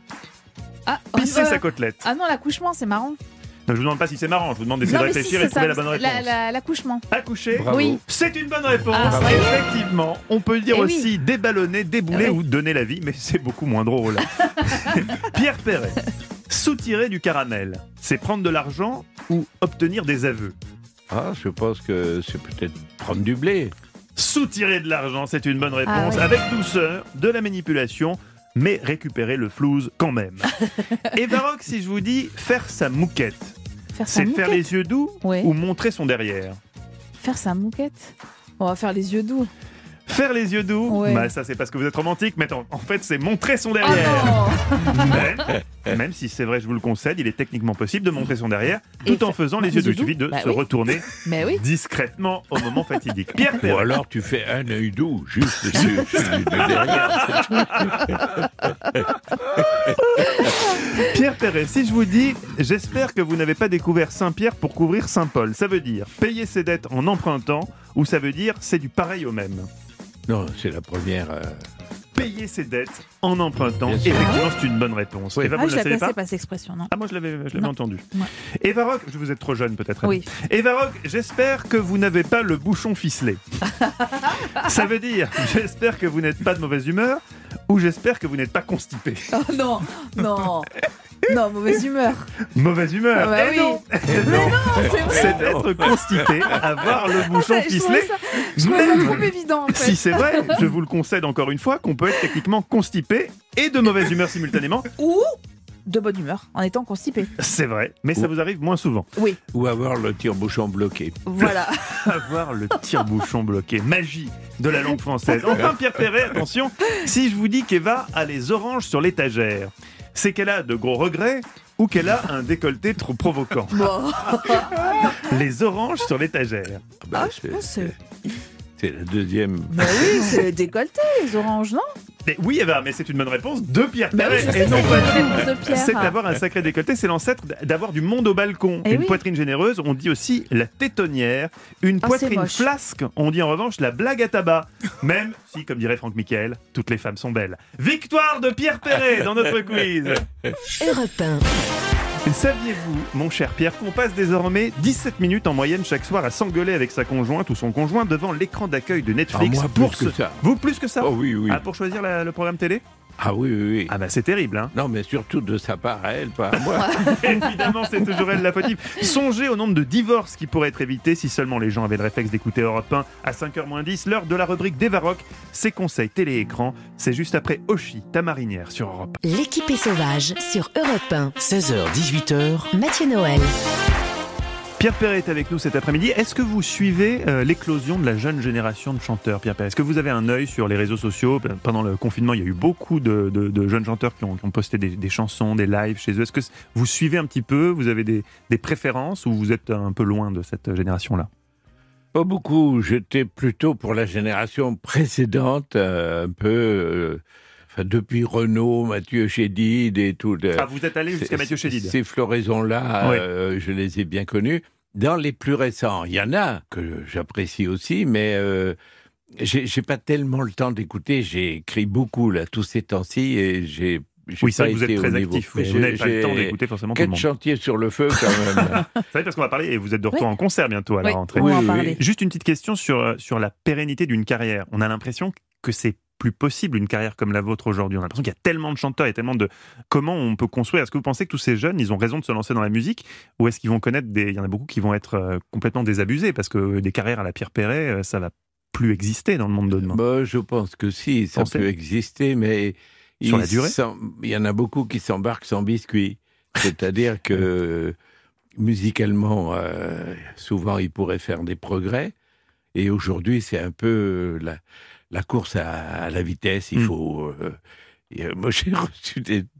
Speaker 3: Pisser sa côtelette.
Speaker 4: Ah non, l'accouchement, c'est marrant.
Speaker 3: Non, je vous demande pas si c'est marrant, je vous demande d'essayer de réfléchir et de trouver la bonne réponse.
Speaker 4: L'accouchement.
Speaker 3: Accoucher ?
Speaker 7: Bravo.
Speaker 4: Oui.
Speaker 3: C'est une bonne réponse. Effectivement, on peut dire aussi déballonner, débouler ou donner la vie, mais c'est beaucoup moins drôle. Pierre Perret, soutirer du caramel, c'est prendre de l'argent ou obtenir des aveux ?
Speaker 7: Ah, je pense que c'est peut-être prendre du blé.
Speaker 3: Soutirer de l'argent, c'est une bonne réponse.
Speaker 4: Ah oui.
Speaker 3: Avec douceur, de la manipulation, mais récupérer le flouze quand même. Eva Rock, si je vous dis faire sa mouquette, c'est faire les yeux doux ou montrer son derrière ?
Speaker 4: Faire sa mouquette ? On va faire les yeux doux.
Speaker 3: Faire les yeux doux, bah ça c'est parce que vous êtes romantique, mais en fait c'est montrer son derrière. Même si c'est vrai, je vous le concède, il est techniquement possible de montrer son derrière tout en faisant les yeux doux. Il suffit de se retourner discrètement au moment fatidique. Pierre Perret.
Speaker 7: Ou alors tu fais un œil doux, juste de derrière.
Speaker 3: Pierre Perret, si je vous dis, j'espère que vous n'avez pas découvert Saint-Pierre pour couvrir Saint-Paul, ça veut dire payer ses dettes en empruntant ou ça veut dire c'est du pareil au même ?
Speaker 7: Non, c'est la première.
Speaker 3: Payer ses dettes en empruntant. Effectivement, c'est une bonne réponse.
Speaker 4: Oui.
Speaker 3: Eva, vous
Speaker 4: je
Speaker 3: ne
Speaker 4: la
Speaker 3: la savez
Speaker 4: connaissais
Speaker 3: pas
Speaker 4: pas cette expression, non ?
Speaker 3: Ah, moi je l'avais entendu.
Speaker 4: Ouais.
Speaker 3: Eva Rock, vous êtes trop jeune peut-être.
Speaker 4: Oui.
Speaker 3: Eva Rock, j'espère que vous n'avez pas le bouchon ficelé. Ça veut dire, j'espère que vous n'êtes pas de mauvaise humeur ou j'espère que vous n'êtes pas constipé.
Speaker 4: Oh non, non. Non, mauvaise humeur.
Speaker 3: Mauvaise humeur.
Speaker 4: Ah bah oui.
Speaker 3: Non. C'est d'être constipé, avoir le bouchon ficelé.
Speaker 4: Je trouve ça trop évident. En fait.
Speaker 3: Si c'est vrai, je vous le concède encore une fois, qu'on peut être techniquement constipé et de mauvaise humeur simultanément.
Speaker 4: de bonne humeur en étant constipé.
Speaker 3: C'est vrai, mais ça vous arrive moins souvent.
Speaker 4: Oui.
Speaker 7: Ou avoir le tire-bouchon bloqué.
Speaker 4: Voilà.
Speaker 3: Avoir le tire-bouchon bloqué. Magie de la langue française. Enfin, Pierre Perret, attention, si je vous dis qu'Eva a les oranges sur l'étagère, c'est qu'elle a de gros regrets ou qu'elle a un décolleté trop provoquant.
Speaker 4: Bon.
Speaker 3: Les oranges sur l'étagère.
Speaker 7: C'est la deuxième.
Speaker 4: Bah oui, c'est décolleté, les oranges, non?
Speaker 3: Mais oui, Eva, mais c'est une bonne réponse de Pierre Perret.
Speaker 4: Bah oui,
Speaker 3: et non pas
Speaker 4: de Pierre.
Speaker 3: C'est d'avoir un sacré décolleté, c'est l'ancêtre d'avoir du monde au balcon.
Speaker 4: Et
Speaker 3: une poitrine généreuse, on dit aussi la tétonnière. Une poitrine flasque, on dit en revanche la blague à tabac. Même si, comme dirait Franck Michael, toutes les femmes sont belles. Victoire de Pierre Perret dans notre quiz.
Speaker 1: Europe 1.
Speaker 3: Saviez-vous, mon cher Pierre, qu'on passe désormais 17 minutes en moyenne chaque soir à s'engueuler avec sa conjointe ou son conjoint devant l'écran d'accueil de Netflix?
Speaker 7: Moi, plus que ça.
Speaker 3: Vous, plus que ça?
Speaker 7: Oh oui, oui.
Speaker 3: Ah, pour choisir le programme télé?
Speaker 7: Ah oui, oui, oui.
Speaker 3: Ah bah c'est terrible, hein.
Speaker 7: Non, mais surtout de sa part à elle, pas à moi.
Speaker 3: Évidemment, c'est toujours elle la fautive. Songez au nombre de divorces qui pourraient être évités si seulement les gens avaient le réflexe d'écouter Europe 1 à 5h-10, l'heure de la rubrique d'Evaroc. Ses conseils télé-écran, c'est juste après Oshi, ta marinière sur Europe 1.
Speaker 1: L'équipe est sauvage sur Europe 1.
Speaker 2: 16h-18h.
Speaker 1: Mathieu Noël.
Speaker 3: Pierre Perret est avec nous cet après-midi. Est-ce que vous suivez l'éclosion de la jeune génération de chanteurs, Pierre Perret? Est-ce que vous avez un œil sur les réseaux sociaux? Pendant le confinement, il y a eu beaucoup de jeunes chanteurs qui ont posté des chansons, des lives chez eux. Est-ce que vous suivez un petit peu? Vous avez des préférences ou vous êtes un peu loin de cette génération-là?
Speaker 7: Pas beaucoup. J'étais plutôt pour la génération précédente, un peu... depuis Renaud, Mathieu Chédid et tout.
Speaker 3: Ah, vous êtes allé jusqu'à Mathieu Chédid?
Speaker 7: Ces floraisons-là,
Speaker 3: ouais.
Speaker 7: Je les ai bien connus. Dans les plus récents, il y en a que j'apprécie aussi, mais j'ai pas tellement le temps d'écouter. J'ai écrit beaucoup là tous ces temps-ci et j'ai
Speaker 3: oui, ça,
Speaker 7: pas
Speaker 3: vous êtes
Speaker 7: été
Speaker 3: très
Speaker 7: au niveau.
Speaker 3: actif. Vous n'avez pas le temps d'écouter forcément tout le monde.
Speaker 7: 4 chantiers sur le feu, quand même.
Speaker 3: Vous savez, parce qu'on va parler, et vous êtes de retour en concert bientôt à la rentrée.
Speaker 4: On va en parler.
Speaker 3: Juste une petite question sur la pérennité d'une carrière. On a l'impression que c'est plus possible une carrière comme la vôtre aujourd'hui. On a l'impression qu'il y a tellement de chanteurs et tellement de... Comment on peut construire? Est-ce que vous pensez que tous ces jeunes, ils ont raison de se lancer dans la musique? Ou est-ce qu'ils vont connaître Il y en a beaucoup qui vont être complètement désabusés, parce que des carrières à la Pierre Perret, ça va plus exister dans le monde de demain.
Speaker 7: Je pense que si, ça peut exister, mais...
Speaker 3: Sur la durée?
Speaker 7: Il y en a beaucoup qui s'embarquent sans biscuit. C'est-à-dire que musicalement, souvent, ils pourraient faire des progrès. Et aujourd'hui, c'est un peu la course à la vitesse. Il faut... moi, j'ai reçu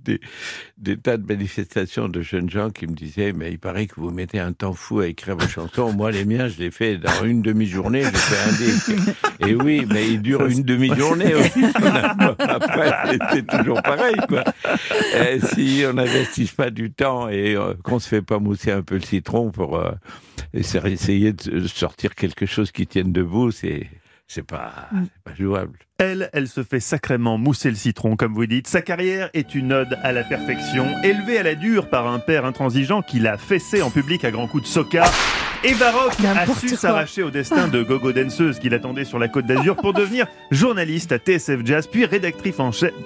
Speaker 7: des tas de manifestations de jeunes gens qui me disaient « Mais il paraît que vous mettez un temps fou à écrire vos chansons. Moi, les miens, je les fais dans une demi-journée. J'ai fait un disque. » Et oui, mais il dure une demi-journée aussi. Après, c'est toujours pareil, quoi. Si on n'investit pas du temps et qu'on se fait pas mousser un peu le citron pour essayer de sortir quelque chose qui tienne debout, c'est pas jouable.
Speaker 3: Elle se fait sacrément mousser le citron, comme vous dites. Sa carrière est une ode à la perfection. Élevée à la dure par un père intransigeant qui l'a fessée en public à grands coups de soca, Evaroc a su s'arracher au destin de gogo danseuse qui l'attendait sur la Côte d'Azur pour devenir journaliste à TSF Jazz, puis rédactrice en chef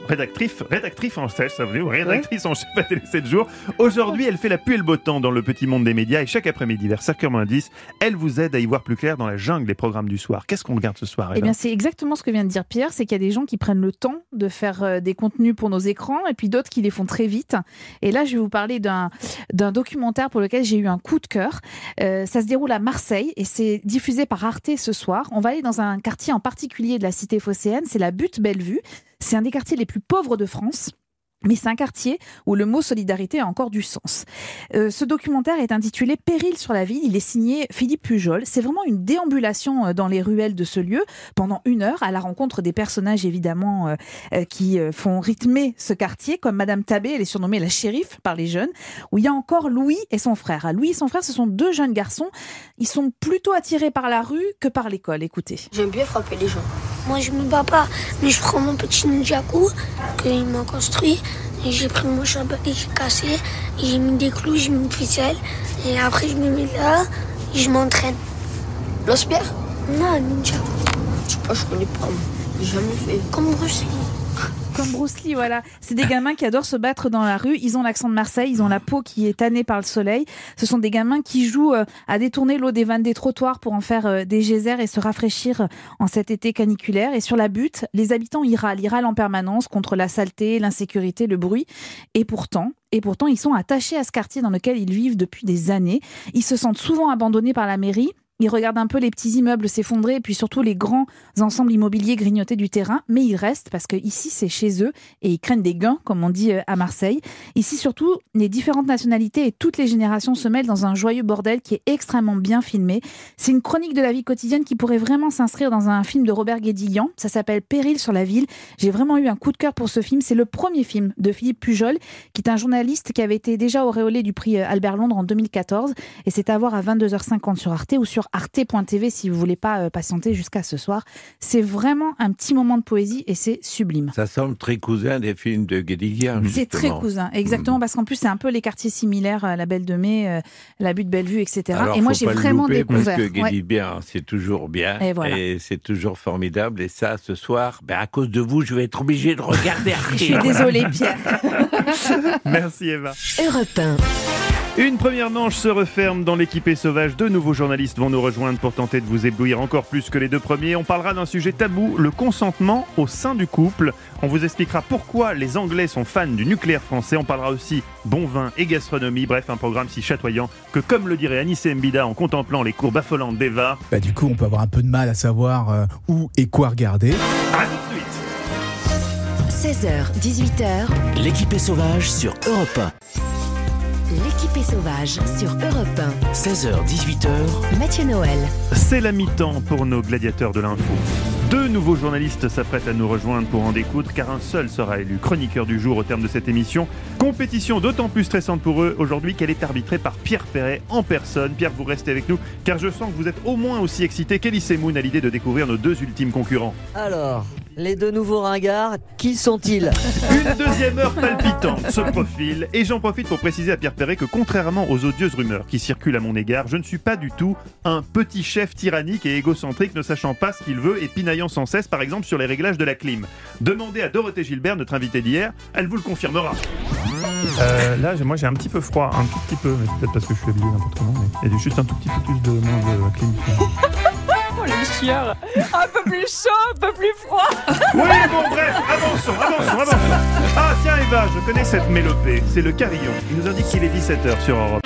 Speaker 3: à Télé 7 jours. Aujourd'hui, elle fait la pluie et le beau temps dans le petit monde des médias et chaque après-midi vers 5h-10, elle vous aide à y voir plus clair dans la jungle des programmes du soir. Qu'est-ce qu'on regarde ce soir, Eva?
Speaker 4: Eh bien, c'est exactement ce que vient de dire Pierre, c'est qu'il y a des gens qui prennent le temps de faire des contenus pour nos écrans et puis d'autres qui les font très vite. Et là, je vais vous parler d'un documentaire pour lequel j'ai eu un coup de cœur. Ça se déroule à Marseille et c'est diffusé par Arte ce soir. On va aller dans un quartier en particulier de la cité phocéenne, c'est la Butte-Bellevue. C'est un des quartiers les plus pauvres de France. Mais c'est un quartier où le mot solidarité a encore du sens. Ce documentaire est intitulé « Péril sur la ville ». Il est signé Philippe Pujol. C'est vraiment une déambulation dans les ruelles de ce lieu pendant 1 heure à la rencontre des personnages évidemment qui font rythmer ce quartier, comme Madame Tabé, elle est surnommée la shérif par les jeunes, où il y a encore Louis et son frère. Louis et son frère, ce sont 2 jeunes garçons. Ils sont plutôt attirés par la rue que par l'école. Écoutez.
Speaker 13: J'aime bien frapper les gens. Moi, je me bats pas, mais je prends mon petit Ninjaku qu'il m'a construit. Et j'ai pris mon chapeau et j'ai cassé. Et j'ai mis des clous, j'ai mis une ficelle. Et après, je me mets là et je m'entraîne.
Speaker 14: Lance-pierre?
Speaker 13: Non, ninja.
Speaker 14: Je sais pas, je connais pas. J'ai jamais fait.
Speaker 13: Comme Bruce Lee.
Speaker 4: Comme Bruce Lee, voilà. C'est des gamins qui adorent se battre dans la rue. Ils ont l'accent de Marseille, ils ont la peau qui est tannée par le soleil. Ce sont des gamins qui jouent à détourner l'eau des vannes des trottoirs pour en faire des geysers et se rafraîchir en cet été caniculaire. Et sur la butte, les habitants y râlent en permanence contre la saleté, l'insécurité, le bruit. Et pourtant, ils sont attachés à ce quartier dans lequel ils vivent depuis des années. Ils se sentent souvent abandonnés par la mairie. Ils regardent un peu les petits immeubles s'effondrer et puis surtout les grands ensembles immobiliers grignoter du terrain. Mais ils restent parce que ici c'est chez eux et ils craignent des gains, comme on dit à Marseille. Ici surtout, les différentes nationalités et toutes les générations se mêlent dans un joyeux bordel qui est extrêmement bien filmé. C'est une chronique de la vie quotidienne qui pourrait vraiment s'inscrire dans un film de Robert Guédiguian. Ça s'appelle Péril sur la ville. J'ai vraiment eu un coup de cœur pour ce film. C'est le premier film de Philippe Pujol, qui est un journaliste qui avait été déjà auréolé du prix Albert Londres en 2014. Et c'est à voir à 22h50 sur Arte ou sur arte.tv si vous voulez pas patienter jusqu'à ce soir. C'est vraiment un petit moment de poésie et c'est sublime.
Speaker 7: Ça semble très cousin des films de Guédiguian.
Speaker 4: C'est très cousin, exactement, parce qu'en plus c'est un peu les quartiers similaires, la Belle de Mai, la butte Bellevue, etc.
Speaker 7: Alors,
Speaker 4: et moi j'ai vraiment découvert.
Speaker 7: Parce que Guédiguian, c'est toujours bien et c'est toujours formidable. Et ça, ce soir, à cause de vous, je vais être obligé de regarder Arte.
Speaker 4: Je suis désolée, Pierre.
Speaker 3: Merci Eva.
Speaker 1: Europe 1.
Speaker 3: Une première manche se referme dans l'équipée sauvage. Deux nouveaux journalistes vont nous rejoindre pour tenter de vous éblouir encore plus que les deux premiers. On parlera d'un sujet tabou, le consentement au sein du couple. On vous expliquera pourquoi les Anglais sont fans du nucléaire français. On parlera aussi bon vin et gastronomie. Bref, un programme si chatoyant que, comme le dirait Anissé Mbida en contemplant les courbes affolantes d'Eva...
Speaker 9: Du coup, on peut avoir un peu de mal à savoir où et quoi regarder.
Speaker 3: À tout de suite.
Speaker 1: 16h, 18h.
Speaker 2: L'équipée sauvage sur Europe 1.
Speaker 1: L'équipée sauvage sur Europe 1.
Speaker 2: 16h, 18h.
Speaker 1: Mathieu Noël.
Speaker 3: C'est la mi-temps pour nos gladiateurs de l'info. Deux nouveaux journalistes s'apprêtent à nous rejoindre pour en découdre, car un seul sera élu chroniqueur du jour au terme de cette émission. Compétition d'autant plus stressante pour eux aujourd'hui qu'elle est arbitrée par Pierre Perret en personne. Pierre, vous restez avec nous, car je sens que vous êtes au moins aussi excité qu'Elysée Moon à l'idée de découvrir nos deux ultimes concurrents.
Speaker 14: Alors, les deux nouveaux ringards, qui sont-ils ?
Speaker 3: Une deuxième heure palpitante se profile, et j'en profite pour préciser à Pierre Perret que contrairement aux odieuses rumeurs qui circulent à mon égard, je ne suis pas du tout un petit chef tyrannique et égocentrique ne sachant pas ce qu'il veut et pinaillant sans cesse, par exemple, sur les réglages de la clim. Demandez à Dorothée Gilbert, notre invitée d'hier, elle vous le confirmera. Là, moi j'ai un petit peu froid, un tout petit peu, mais peut-être parce que je suis habillé n'importe comment, mais il y a juste un tout petit peu plus de moins de clim.
Speaker 11: Oh les chieurs. Un peu plus chaud, un peu plus froid.
Speaker 3: Oui, bon bref, avançons. Ah tiens Eva, je connais cette mélopée, c'est le carillon. Il nous indique qu'il est 17h sur Europe.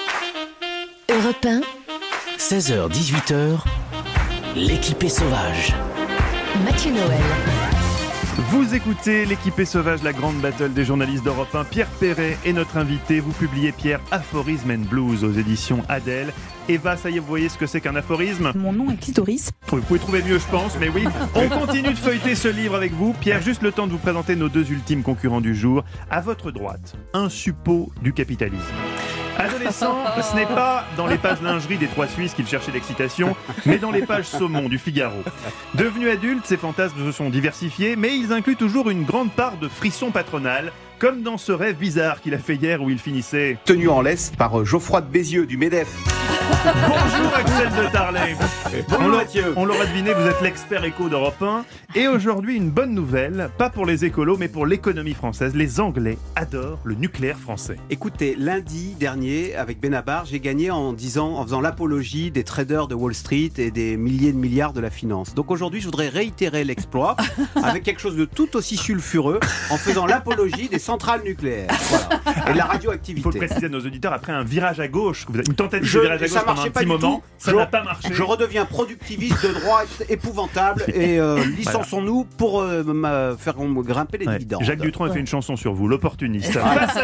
Speaker 1: Europe 1.
Speaker 2: 16h, 18h. L'équipée sauvage.
Speaker 1: Mathieu Noël.
Speaker 3: Vous écoutez l'équipée sauvage, la grande battle des journalistes d'Europe 1. Pierre Perret est notre invité. Vous publiez, Pierre, Aphorisme and Blues aux éditions Adèle. Eva, ça y est, vous voyez ce que c'est qu'un aphorisme ?
Speaker 4: Mon nom est Clitoris.
Speaker 3: Vous pouvez trouver mieux, je pense, mais oui. On continue de feuilleter ce livre avec vous. Pierre, juste le temps de vous présenter nos deux ultimes concurrents du jour. À votre droite, un suppôt du capitalisme. Adolescent, ce n'est pas dans les pages lingerie des Trois Suisses qu'il cherchait l'excitation, mais dans les pages saumon du Figaro. Devenu adulte, ses fantasmes se sont diversifiés, mais ils incluent toujours une grande part de frisson patronal, comme dans ce rêve bizarre qu'il a fait hier où il finissait
Speaker 15: tenu en laisse par Geoffroy de Bézieux du MEDEF.
Speaker 3: Bonjour Axel de Tarlet.
Speaker 15: Bonjour Mathieu.
Speaker 3: On l'aura deviné, vous êtes l'expert éco d'Europe 1. Et aujourd'hui, une bonne nouvelle, pas pour les écolos, mais pour l'économie française. Les Anglais adorent le nucléaire français.
Speaker 15: Écoutez, lundi dernier, avec Benabar, j'ai gagné en faisant l'apologie des traders de Wall Street et des milliers de milliards de la finance. Donc aujourd'hui, je voudrais réitérer l'exploit avec quelque chose de tout aussi sulfureux, en faisant l'apologie des centrales nucléaires. Voilà. Et de la radioactivité.
Speaker 3: Il faut le préciser à nos auditeurs, après un virage à gauche, une tentative de virage à gauche pendant un petit moment, ça n'a pas marché.
Speaker 15: Je redeviens productiviste de droite épouvantable et licençons-nous pour faire grimper les dividendes.
Speaker 3: Jacques Dutronc a fait une chanson sur vous, l'opportuniste.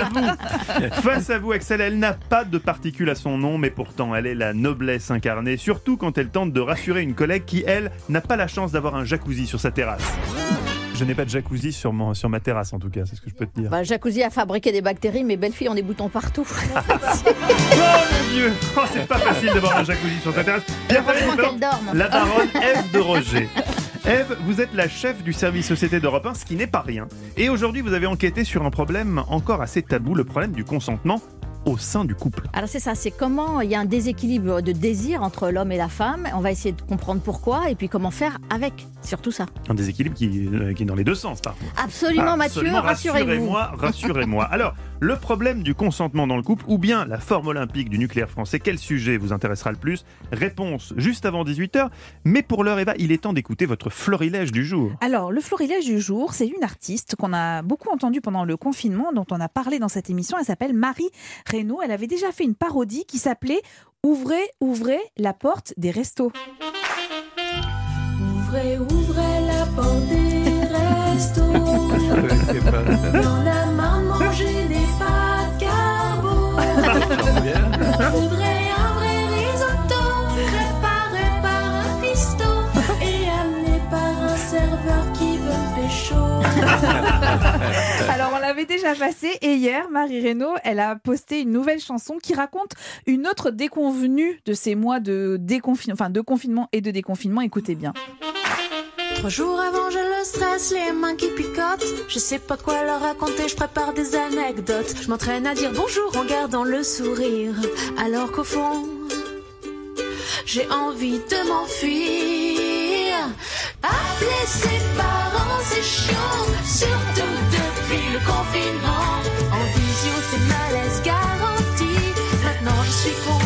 Speaker 3: Face à vous, Axel, elle n'a pas de particule à son nom, mais pourtant elle est la noblesse incarnée, surtout quand elle tente de rassurer une collègue qui, elle, n'a pas la chance d'avoir un jacuzzi sur sa terrasse. Je n'ai pas de jacuzzi sur ma terrasse, en tout cas, c'est ce que je peux te dire.
Speaker 16: Jacuzzi a fabriqué des bactéries, mais belle fille, on a des boutons partout.
Speaker 3: Oh mon Dieu, c'est pas facile d'avoir un jacuzzi sur sa terrasse. La baronne Ève de Roger. Ève, vous êtes la chef du service société d'Europe 1, ce qui n'est pas rien. Et aujourd'hui, vous avez enquêté sur un problème encore assez tabou, le problème du consentement au sein du couple.
Speaker 16: Alors c'est ça, c'est comment il y a un déséquilibre de désir entre l'homme et la femme. On va essayer de comprendre pourquoi et puis comment faire avec, surtout ça.
Speaker 3: Un déséquilibre qui est dans les deux sens, par contre.
Speaker 16: Absolument, Mathieu, rassurez-vous.
Speaker 3: Rassurez-moi. Alors, le problème du consentement dans le couple ou bien la forme olympique du nucléaire français, quel sujet vous intéressera le plus? Réponse juste avant 18h. Mais pour l'heure, Eva, il est temps d'écouter votre florilège du jour.
Speaker 4: Alors, le florilège du jour, c'est une artiste qu'on a beaucoup entendue pendant le confinement, dont on a parlé dans cette émission. Elle s'appelle Marie Reynaud. Elle avait déjà fait une parodie qui s'appelait « Ouvrez, ouvrez la porte des restos ».
Speaker 17: Ouvrez, ouvrez la porte des restos. Il y en a marre de manger des pâtes carbo. Ouvrez un vrai risotto préparé par un piston et amené par un serveur qui veut pécho.
Speaker 4: Alors on l'avait déjà passé et hier, Marie Reynaud, elle a posté une nouvelle chanson qui raconte une autre déconvenue de ces mois de confinement et de déconfinement. Écoutez bien.
Speaker 17: 3 jours avant, j'ai le stress, les mains qui picotent. Je sais pas quoi leur raconter, je prépare des anecdotes. Je m'entraîne à dire bonjour en gardant le sourire. Alors qu'au fond, j'ai envie de m'enfuir. Appeler ses parents, c'est chiant, surtout depuis le confinement. En visio, c'est malaise garanti. Maintenant, je suis contre.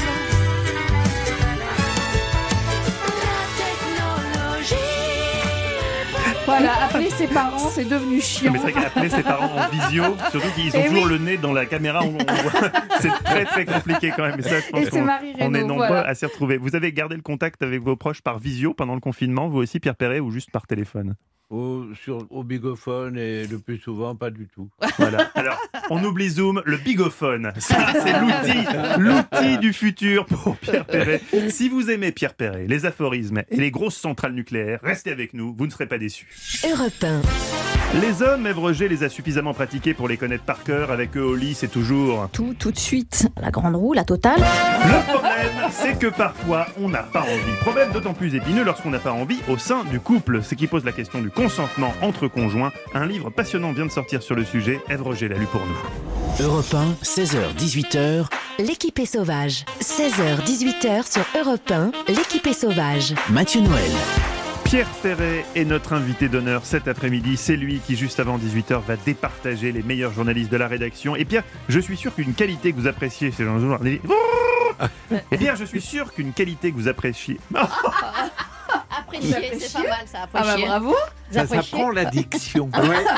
Speaker 4: Voilà, appeler ses parents, c'est devenu chiant.
Speaker 3: Mais c'est vrai qu'appeler ses parents en visio, surtout qu'ils ont toujours le nez dans la caméra, c'est très très compliqué quand même. Et ça, je pense qu'on est nombreux à s'y retrouver. Vous avez gardé le contact avec vos proches par visio pendant le confinement, vous aussi Pierre Perret, ou juste par téléphone?
Speaker 7: Au bigophone et le plus souvent pas du tout.
Speaker 3: Voilà. Alors, on oublie Zoom, le bigophone. Ça, c'est l'outil du futur pour Pierre Perret. Si vous aimez Pierre Perret, les aphorismes et les grosses centrales nucléaires, restez avec nous, vous ne serez pas déçus.
Speaker 1: Europe 1.
Speaker 3: Les hommes, Ève Roger les a suffisamment pratiqués pour les connaître par cœur. Avec eux au lit, c'est toujours...
Speaker 16: Tout de suite. La grande roue, la totale.
Speaker 3: Le problème, c'est que parfois, on n'a pas envie. Problème d'autant plus épineux lorsqu'on n'a pas envie au sein du couple. Ce qui pose la question du consentement entre conjoints. Un livre passionnant vient de sortir sur le sujet. Ève Roger l'a lu pour nous.
Speaker 2: Europe 1, 16h-18h.
Speaker 1: L'équipe est sauvage. 16h-18h sur Europe 1. L'équipe est sauvage.
Speaker 2: Mathieu Noël.
Speaker 3: Pierre Perret est notre invité d'honneur cet après-midi. C'est lui qui, juste avant 18h, va départager les meilleurs journalistes de la rédaction. Et Pierre, je suis sûr qu'une qualité que vous appréciez chez les journalistes... Et Pierre, je suis sûr qu'une qualité que vous appréciez...
Speaker 16: Apprécier, c'est pas mal ça, apprécier.
Speaker 4: Ah bah bravo.
Speaker 7: Ça s'apprend l'addiction.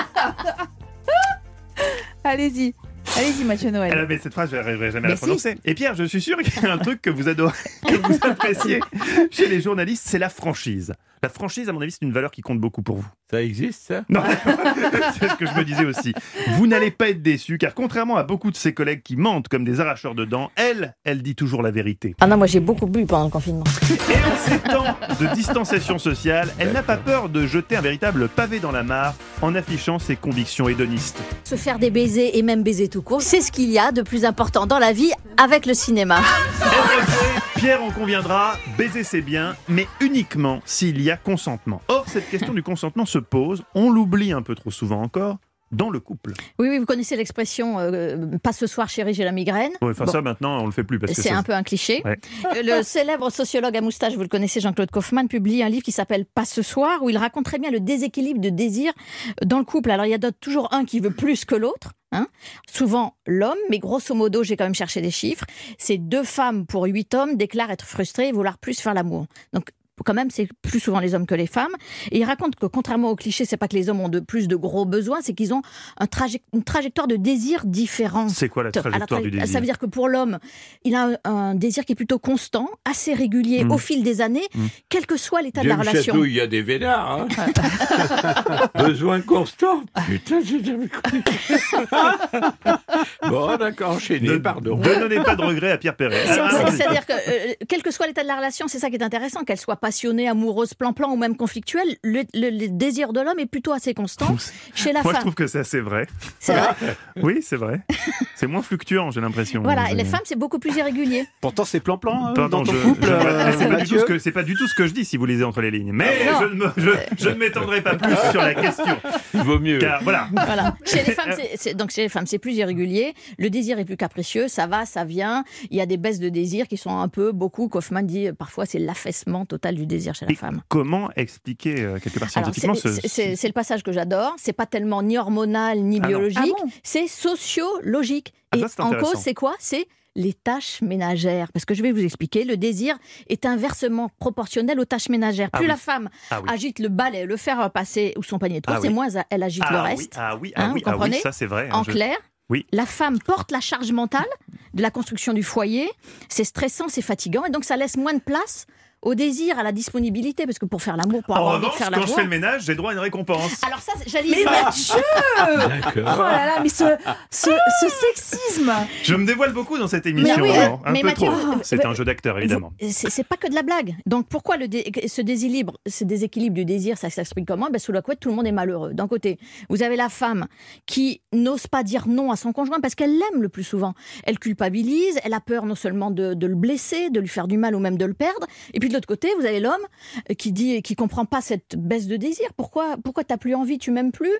Speaker 4: Allez-y, Mathieu Noël.
Speaker 3: Alors, mais cette phrase, je n'arriverai jamais à la prononcer. Et Pierre, je suis sûr qu'il y a un truc que vous adorez, que vous appréciez chez les journalistes, c'est la franchise. La franchise, à mon avis, c'est une valeur qui compte beaucoup pour vous.
Speaker 7: Ça existe, ça?
Speaker 3: Non, c'est ce que je me disais aussi. Vous n'allez pas être déçu, car contrairement à beaucoup de ses collègues qui mentent comme des arracheurs de dents, elle dit toujours la vérité.
Speaker 16: Ah non, moi j'ai beaucoup bu pendant le confinement.
Speaker 3: Et en ces temps de distanciation sociale, elle n'a pas peur de jeter un véritable pavé dans la mare en affichant ses convictions hédonistes.
Speaker 16: Se faire des baisers et même baiser tout court, c'est ce qu'il y a de plus important dans la vie avec le cinéma.
Speaker 3: Pierre en conviendra, baiser c'est bien, mais uniquement s'il y a consentement. Or, cette question du consentement se pose, on l'oublie un peu trop souvent encore, dans le couple.
Speaker 16: Oui, vous connaissez l'expression pas ce soir chérie, j'ai la migraine.
Speaker 3: Ouais, ça maintenant on le fait plus parce que
Speaker 16: c'est un peu un cliché.
Speaker 3: Ouais.
Speaker 16: Le célèbre sociologue à moustache, vous le connaissez, Jean-Claude Kaufmann, publie un livre qui s'appelle Pas ce soir, où il raconte très bien le déséquilibre de désir dans le couple. Alors il y a toujours un qui veut plus que l'autre. Souvent l'homme, mais grosso modo, j'ai quand même cherché des chiffres, c'est 2 femmes pour 8 hommes déclarent être frustrés et vouloir plus faire l'amour. Donc quand même, c'est plus souvent les hommes que les femmes. Et il raconte que, contrairement aux clichés, c'est pas que les hommes ont plus de gros besoins, c'est qu'ils ont une trajectoire de désir différente.
Speaker 3: C'est quoi la trajectoire du désir?
Speaker 16: Ça veut dire que pour l'homme, il a un désir qui est plutôt constant, assez régulier au fil des années, quel que soit l'état de la relation.
Speaker 7: Château, il y a des vénards. Besoin constant. Putain, j'ai jamais connu. Bon, d'accord, enchaîné, pardon.
Speaker 3: Ne donnez pas de regrets à Pierre Perret.
Speaker 16: C'est-à-dire que, quel que soit l'état de la relation, c'est ça qui est intéressant, qu'elle soit pas passionnée, amoureuse, plan-plan ou même conflictuelle, le désir de l'homme est plutôt assez constant. Chez la
Speaker 3: Moi,
Speaker 16: femme.
Speaker 3: je trouve que c'est assez vrai.
Speaker 16: C'est vrai.
Speaker 3: Oui, c'est vrai. C'est moins fluctuant, j'ai l'impression.
Speaker 16: Voilà, et les femmes, c'est beaucoup plus irrégulier.
Speaker 15: Pourtant, c'est plan-plan
Speaker 3: Pardon,
Speaker 15: dans ton couple.
Speaker 3: c'est pas du tout ce que je dis si vous lisez entre les lignes. Mais je ne m'étendrai pas plus sur la question.
Speaker 7: Il vaut mieux.
Speaker 3: Car, voilà.
Speaker 16: Chez les femmes, c'est plus irrégulier. Le désir est plus capricieux. Ça va, ça vient. Il y a des baisses de désir qui sont beaucoup. Kaufman dit parfois c'est l'affaissement total du désir chez la femme.
Speaker 3: Comment expliquer quelque part scientifiquement
Speaker 16: c'est le passage que j'adore. C'est pas tellement ni hormonal ni biologique. C'est sociologique. Et en cause, c'est quoi? C'est les tâches ménagères. Parce que je vais vous expliquer, le désir est inversement proportionnel aux tâches ménagères. Plus la femme agite le balai, le fer à passer ou son panier de courses, et moins elle agite le reste. Vous comprenez?
Speaker 3: Ça c'est vrai.
Speaker 16: En clair, la femme porte la charge mentale de la construction du foyer. C'est stressant, c'est fatigant, et donc ça laisse moins de place au désir, à la disponibilité, parce que pour faire l'amour, pour avoir envie de faire l'amour...
Speaker 3: quand je fais le ménage, j'ai droit à une récompense.
Speaker 16: Alors ça, j'allais
Speaker 4: Mais Mathieu
Speaker 3: D'accord.
Speaker 4: Oh là là, mais ce sexisme.
Speaker 3: Je me dévoile beaucoup dans cette émission, alors, un peu
Speaker 16: Mathieu,
Speaker 3: trop. C'est un jeu d'acteur, évidemment.
Speaker 16: C'est pas que de la blague. Donc pourquoi ce déséquilibre du désir, ça s'explique comment? Sous la couette, tout le monde est malheureux. D'un côté, vous avez la femme qui n'ose pas dire non à son conjoint parce qu'elle l'aime le plus souvent. Elle culpabilise, elle a peur non seulement de le blesser, de lui faire du mal ou même de le perdre. Et puis de l'autre côté, vous avez l'homme qui comprend pas cette baisse de désir. Pourquoi t'as plus envie, tu m'aimes plus?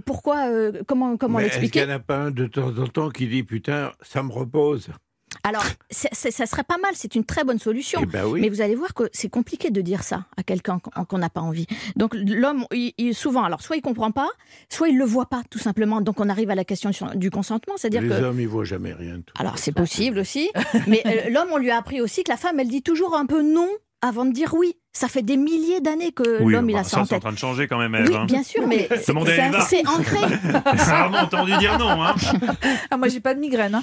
Speaker 16: Comment l'expliquer?
Speaker 7: Est-ce qu'il n'y en a pas un de temps en temps qui dit putain, ça me repose?
Speaker 16: Alors, ça serait pas mal, c'est une très bonne solution. Mais vous allez voir que c'est compliqué de dire ça à quelqu'un qu'on n'a pas envie. Donc l'homme, souvent, alors soit il comprend pas, soit il le voit pas, tout simplement. Donc on arrive à la question du consentement, c'est-à-dire
Speaker 7: Les hommes, ils voient jamais rien.
Speaker 16: Alors c'est possible aussi, mais l'homme, on lui a appris aussi que la femme, elle dit toujours un peu non avant de dire oui. Ça fait des milliers d'années que l'homme, il a ça en tête.
Speaker 3: C'est en train de changer quand même, Ève.
Speaker 16: Oui, bien sûr, mais c'est ancré.
Speaker 3: J'ai rarement entendu dire non.
Speaker 4: Moi, j'ai pas de migraine.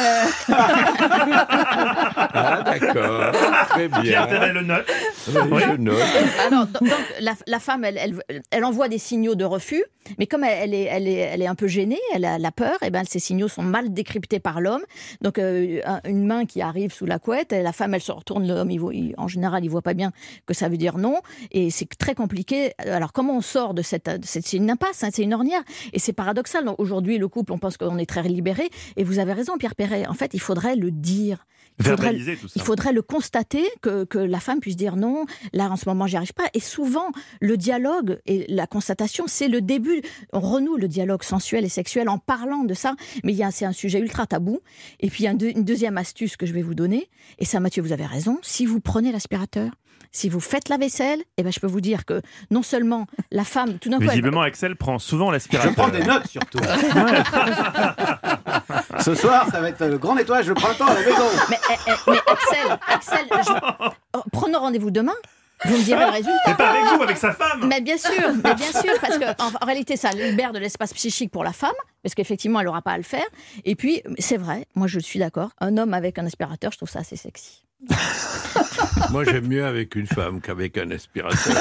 Speaker 7: D'accord, très bien.
Speaker 3: Pierre Perret le note.
Speaker 7: Oui, je note.
Speaker 16: Alors, donc, la femme, elle envoie des signaux de refus, mais comme elle est un peu gênée, elle a la peur, et ces signaux sont mal décryptés par l'homme. Donc, une main qui arrive sous la couette, la femme, elle se retourne, l'homme, en général, il voit pas bien que ça veut dire non, et c'est très compliqué. Alors comment on sort de c'est une impasse, c'est une ornière, et c'est paradoxal. Aujourd'hui, le couple, on pense qu'on est très libéré, et vous avez raison, Pierre Perret, en fait, il faudrait le dire.
Speaker 3: Verbaliser tout ça.
Speaker 16: Il faudrait le constater, que la femme puisse dire non, là en ce moment j'y arrive pas, et souvent le dialogue et la constatation, c'est le début. On renoue le dialogue sensuel et sexuel en parlant de ça, mais c'est un sujet ultra tabou. Et puis il y a une deuxième astuce que je vais vous donner, et ça, Mathieu, vous avez raison, si vous prenez l'aspirateur, si vous faites la vaisselle, je peux vous dire que non seulement la femme, tout d'un coup...
Speaker 3: Visiblement, Axel prend souvent l'aspirateur.
Speaker 15: Je prends des notes, surtout. Ce soir, ça va être le grand nettoyage, le printemps à la maison.
Speaker 16: Mais Axel, prenons rendez-vous demain. Vous me direz le résultat.
Speaker 3: Mais pas avec vous, avec sa femme.
Speaker 16: Mais bien sûr, parce qu'en réalité, ça libère de l'espace psychique pour la femme, parce qu'effectivement, elle n'aura pas à le faire. Et puis, c'est vrai, moi je suis d'accord, un homme avec un aspirateur, je trouve ça assez sexy.
Speaker 7: Moi, j'aime mieux avec une femme qu'avec un aspirateur.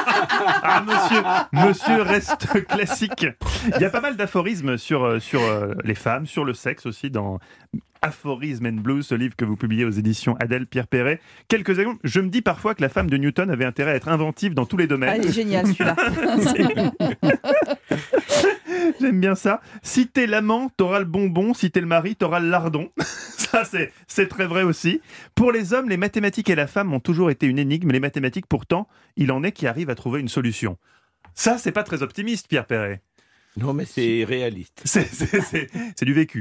Speaker 3: Monsieur reste classique. Il y a pas mal d'aphorismes sur les femmes, sur le sexe aussi, dans Aphorism and Blues, ce livre que vous publiez aux éditions Adèle Pierre Perret. Quelques exemples. Je me dis parfois que la femme de Newton avait intérêt à être inventive dans tous les domaines.
Speaker 4: Il est génial, celui-là.
Speaker 3: J'aime bien ça. Si t'es l'amant, t'auras le bonbon. Si t'es le mari, t'auras le lardon. Ça, c'est très vrai aussi. Pour les hommes, les mathématiques et la femme ont toujours été une énigme. Les mathématiques, pourtant, il en est qui arrivent à trouver une solution. Ça, c'est pas très optimiste, Pierre Perret.
Speaker 7: Non, mais c'est réaliste.
Speaker 3: C'est du vécu.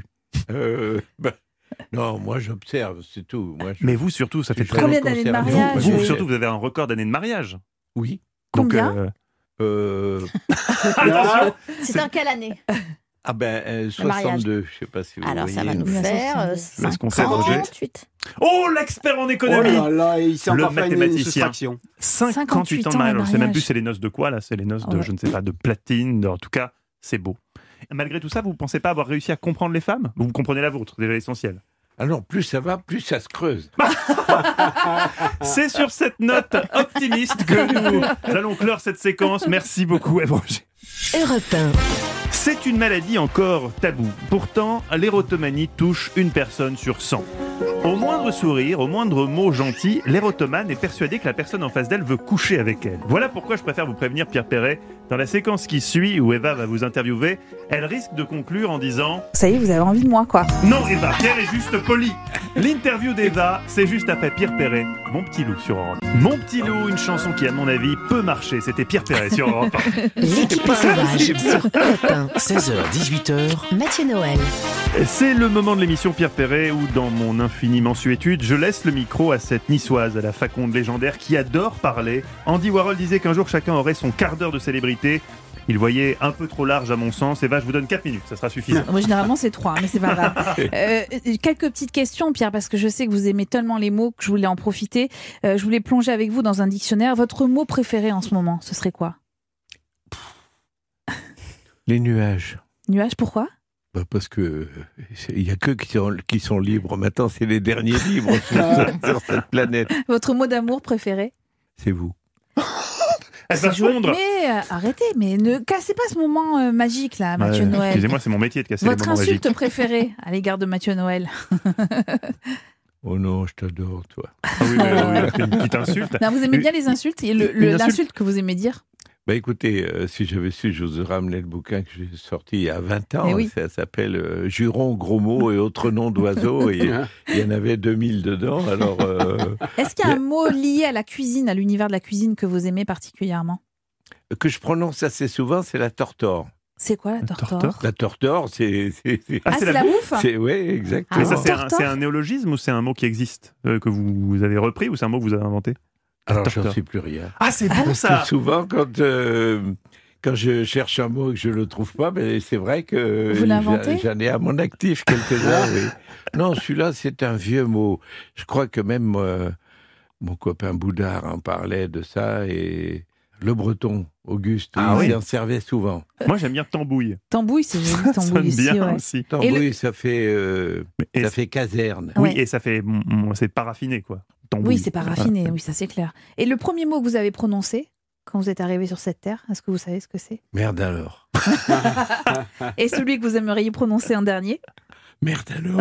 Speaker 7: Non, moi j'observe, c'est tout.
Speaker 3: Mais vous surtout, ça fait très
Speaker 4: Combien d'années de mariage?
Speaker 3: Vous surtout, vous avez un record d'années de mariage.
Speaker 7: Oui.
Speaker 4: Combien?
Speaker 3: Attention.
Speaker 16: C'est en quelle année?
Speaker 7: 62, je sais pas si vous
Speaker 16: Alors
Speaker 7: voyez.
Speaker 16: ça va nous faire 58.
Speaker 3: Oh, l'expert en économie.
Speaker 15: Oh là là, il s'est encore fait une soustraction.
Speaker 3: 58 ans de mariage. Je sais même plus c'est les noces de quoi là, c'est les noces de je ne sais pas, de platine, en tout cas, c'est beau. Malgré tout ça, vous ne pensez pas avoir réussi à comprendre les femmes? Vous comprenez la vôtre, déjà essentiel.
Speaker 7: Alors, plus ça va, plus ça se creuse.
Speaker 3: C'est sur cette note optimiste que nous allons clore cette séquence. Merci beaucoup, Ève Roger.
Speaker 1: Europe 1.
Speaker 3: C'est une maladie encore taboue. Pourtant, l'érotomanie touche une personne sur 100. Au moindre sourire, au moindre mot gentil, l'érotomane est persuadé que la personne en face d'elle veut coucher avec elle. Voilà pourquoi je préfère vous prévenir, Pierre Perret. Dans la séquence qui suit, où Eva va vous interviewer, elle risque de conclure en disant «
Speaker 4: Ça y est, vous avez envie de moi, quoi. »
Speaker 3: Non, Eva, Pierre est juste poli. L'interview d'Eva, c'est juste après Pierre Perret, Mon Petit Loup sur Europe. Mon Petit Loup, une chanson qui, à mon avis, peut marcher. C'était Pierre Perret sur Europe 1.
Speaker 1: L'équipe sauvage sur Europe 1.
Speaker 2: 16h, 18h.
Speaker 1: Mathieu Noël.
Speaker 3: C'est le moment de l'émission Pierre Perret où, dans mon infinie mansuétude, je laisse le micro à cette niçoise à la faconde légendaire qui adore parler. Andy Warhol disait qu'un jour chacun aurait son quart d'heure de célébrité. Il voyait un peu trop large à mon sens. Eva, je vous donne 4 minutes, ça sera suffisant.
Speaker 4: Moi, généralement, c'est 3, mais c'est pas grave. Quelques petites questions, Pierre, parce que je sais que vous aimez tellement les mots que je voulais en profiter. Je voulais plonger avec vous dans un dictionnaire. Votre mot préféré en ce moment, ce serait quoi ?
Speaker 7: Les nuages.
Speaker 4: Nuages, pourquoi ?
Speaker 7: Parce que il n'y a que qui sont libres. Maintenant, c'est les derniers libres sur cette planète.
Speaker 4: Votre mot d'amour préféré ?
Speaker 7: C'est vous.
Speaker 3: Elle va fondre.
Speaker 4: Mais arrêtez, mais ne cassez pas ce moment magique là, Mathieu Noël.
Speaker 3: Excusez-moi, c'est mon métier de casser
Speaker 4: Votre
Speaker 3: les moments magiques.
Speaker 4: insulte préférée à l'égard de Mathieu Noël ?
Speaker 7: Oh non, je t'adore, toi.
Speaker 3: Ah oui, mais une petite insulte.
Speaker 4: Non, vous aimez bien les insultes ? Et l'insulte que vous aimez dire ?
Speaker 7: Bah écoutez, si j'avais su, je vous aurais ramené le bouquin que j'ai sorti il y a 20 ans.
Speaker 4: Oui.
Speaker 7: Ça s'appelle Jurons, gros mots et autres noms d'oiseaux. Et il y en avait 2000 dedans. Alors,
Speaker 4: est-ce qu'il y a un mot lié à la cuisine, à l'univers de la cuisine que vous aimez particulièrement ?
Speaker 7: Que je prononce assez souvent, c'est la tortor.
Speaker 4: C'est quoi la tortor ?
Speaker 7: La tortor, c'est
Speaker 4: la bouffe ?
Speaker 7: Oui, exactement.
Speaker 3: Mais ça, c'est un néologisme ou c'est un mot qui existe, que vous avez repris, ou c'est un mot que vous avez inventé ?
Speaker 7: Alors, j'en sais plus rien.
Speaker 3: Ah, c'est bon ça.
Speaker 7: Souvent, quand je cherche un mot et que je ne le trouve pas, mais c'est vrai que j'en ai à mon actif quelques-uns. Oui. Non, celui-là, c'est un vieux mot. Je crois que même mon copain Boudard en parlait de ça, et le breton, Auguste, il en servait souvent.
Speaker 3: Moi, j'aime bien tambouille.
Speaker 4: Tambouille, c'est joli, tambouille
Speaker 3: ça sonne bien
Speaker 4: aussi.
Speaker 3: aussi.
Speaker 7: Tambouille, ça fait caserne.
Speaker 3: Oui, et ça fait, c'est paraffiné, quoi. Tambouille.
Speaker 4: Oui, c'est paraffiné, oui, ça c'est clair. Et le premier mot que vous avez prononcé quand vous êtes arrivé sur cette terre, est-ce que vous savez ce que c'est ?
Speaker 7: Merde alors.
Speaker 4: Et celui que vous aimeriez prononcer en dernier ?
Speaker 7: Merde alors.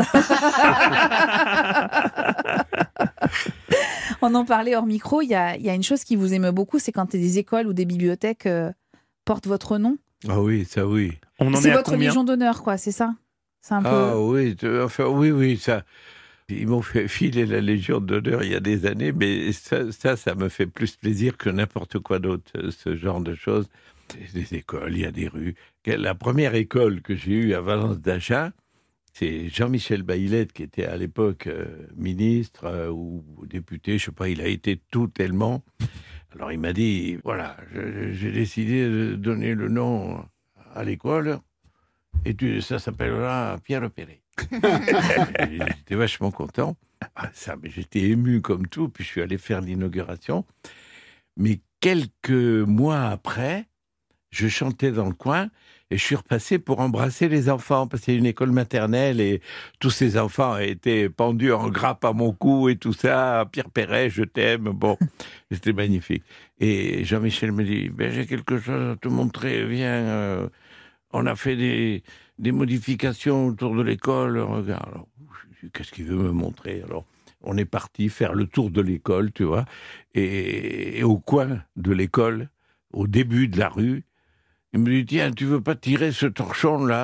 Speaker 4: On en parlait hors micro, il y a une chose qui vous émeut beaucoup, c'est quand des écoles ou des bibliothèques portent votre nom.
Speaker 7: Ah oui, ça oui.
Speaker 4: C'est votre Légion d'honneur, quoi, c'est ça ? C'est un peu...
Speaker 7: Ah oui, enfin oui, ça... Ils m'ont fait filer la Légion d'honneur il y a des années, mais ça me fait plus plaisir que n'importe quoi d'autre, ce genre de choses. Il y a des écoles, il y a des rues. La première école que j'ai eue à Valence d'Agen, c'est Jean-Michel Baillet, qui était à l'époque ministre ou député, je sais pas, il a été tout tellement. Alors il m'a dit, voilà, j'ai décidé de donner le nom à l'école, et ça s'appellera Pierre Perret. J'étais vachement content. Mais j'étais ému comme tout, puis je suis allé faire l'inauguration. Mais quelques mois après, je chantais dans le coin et je suis repassé pour embrasser les enfants, parce qu'il y a une école maternelle et tous ces enfants étaient pendus en grappe à mon cou et tout ça. Pierre Perret, je t'aime. Bon, c'était magnifique. Et Jean-Michel me dit, j'ai quelque chose à te montrer, viens. On a fait des modifications autour de l'école. Regarde, alors, qu'est-ce qu'il veut me montrer ? Alors, on est parti faire le tour de l'école, tu vois. Et au coin de l'école, au début de la rue, il me dit, tiens, tu veux pas tirer ce torchon-là ?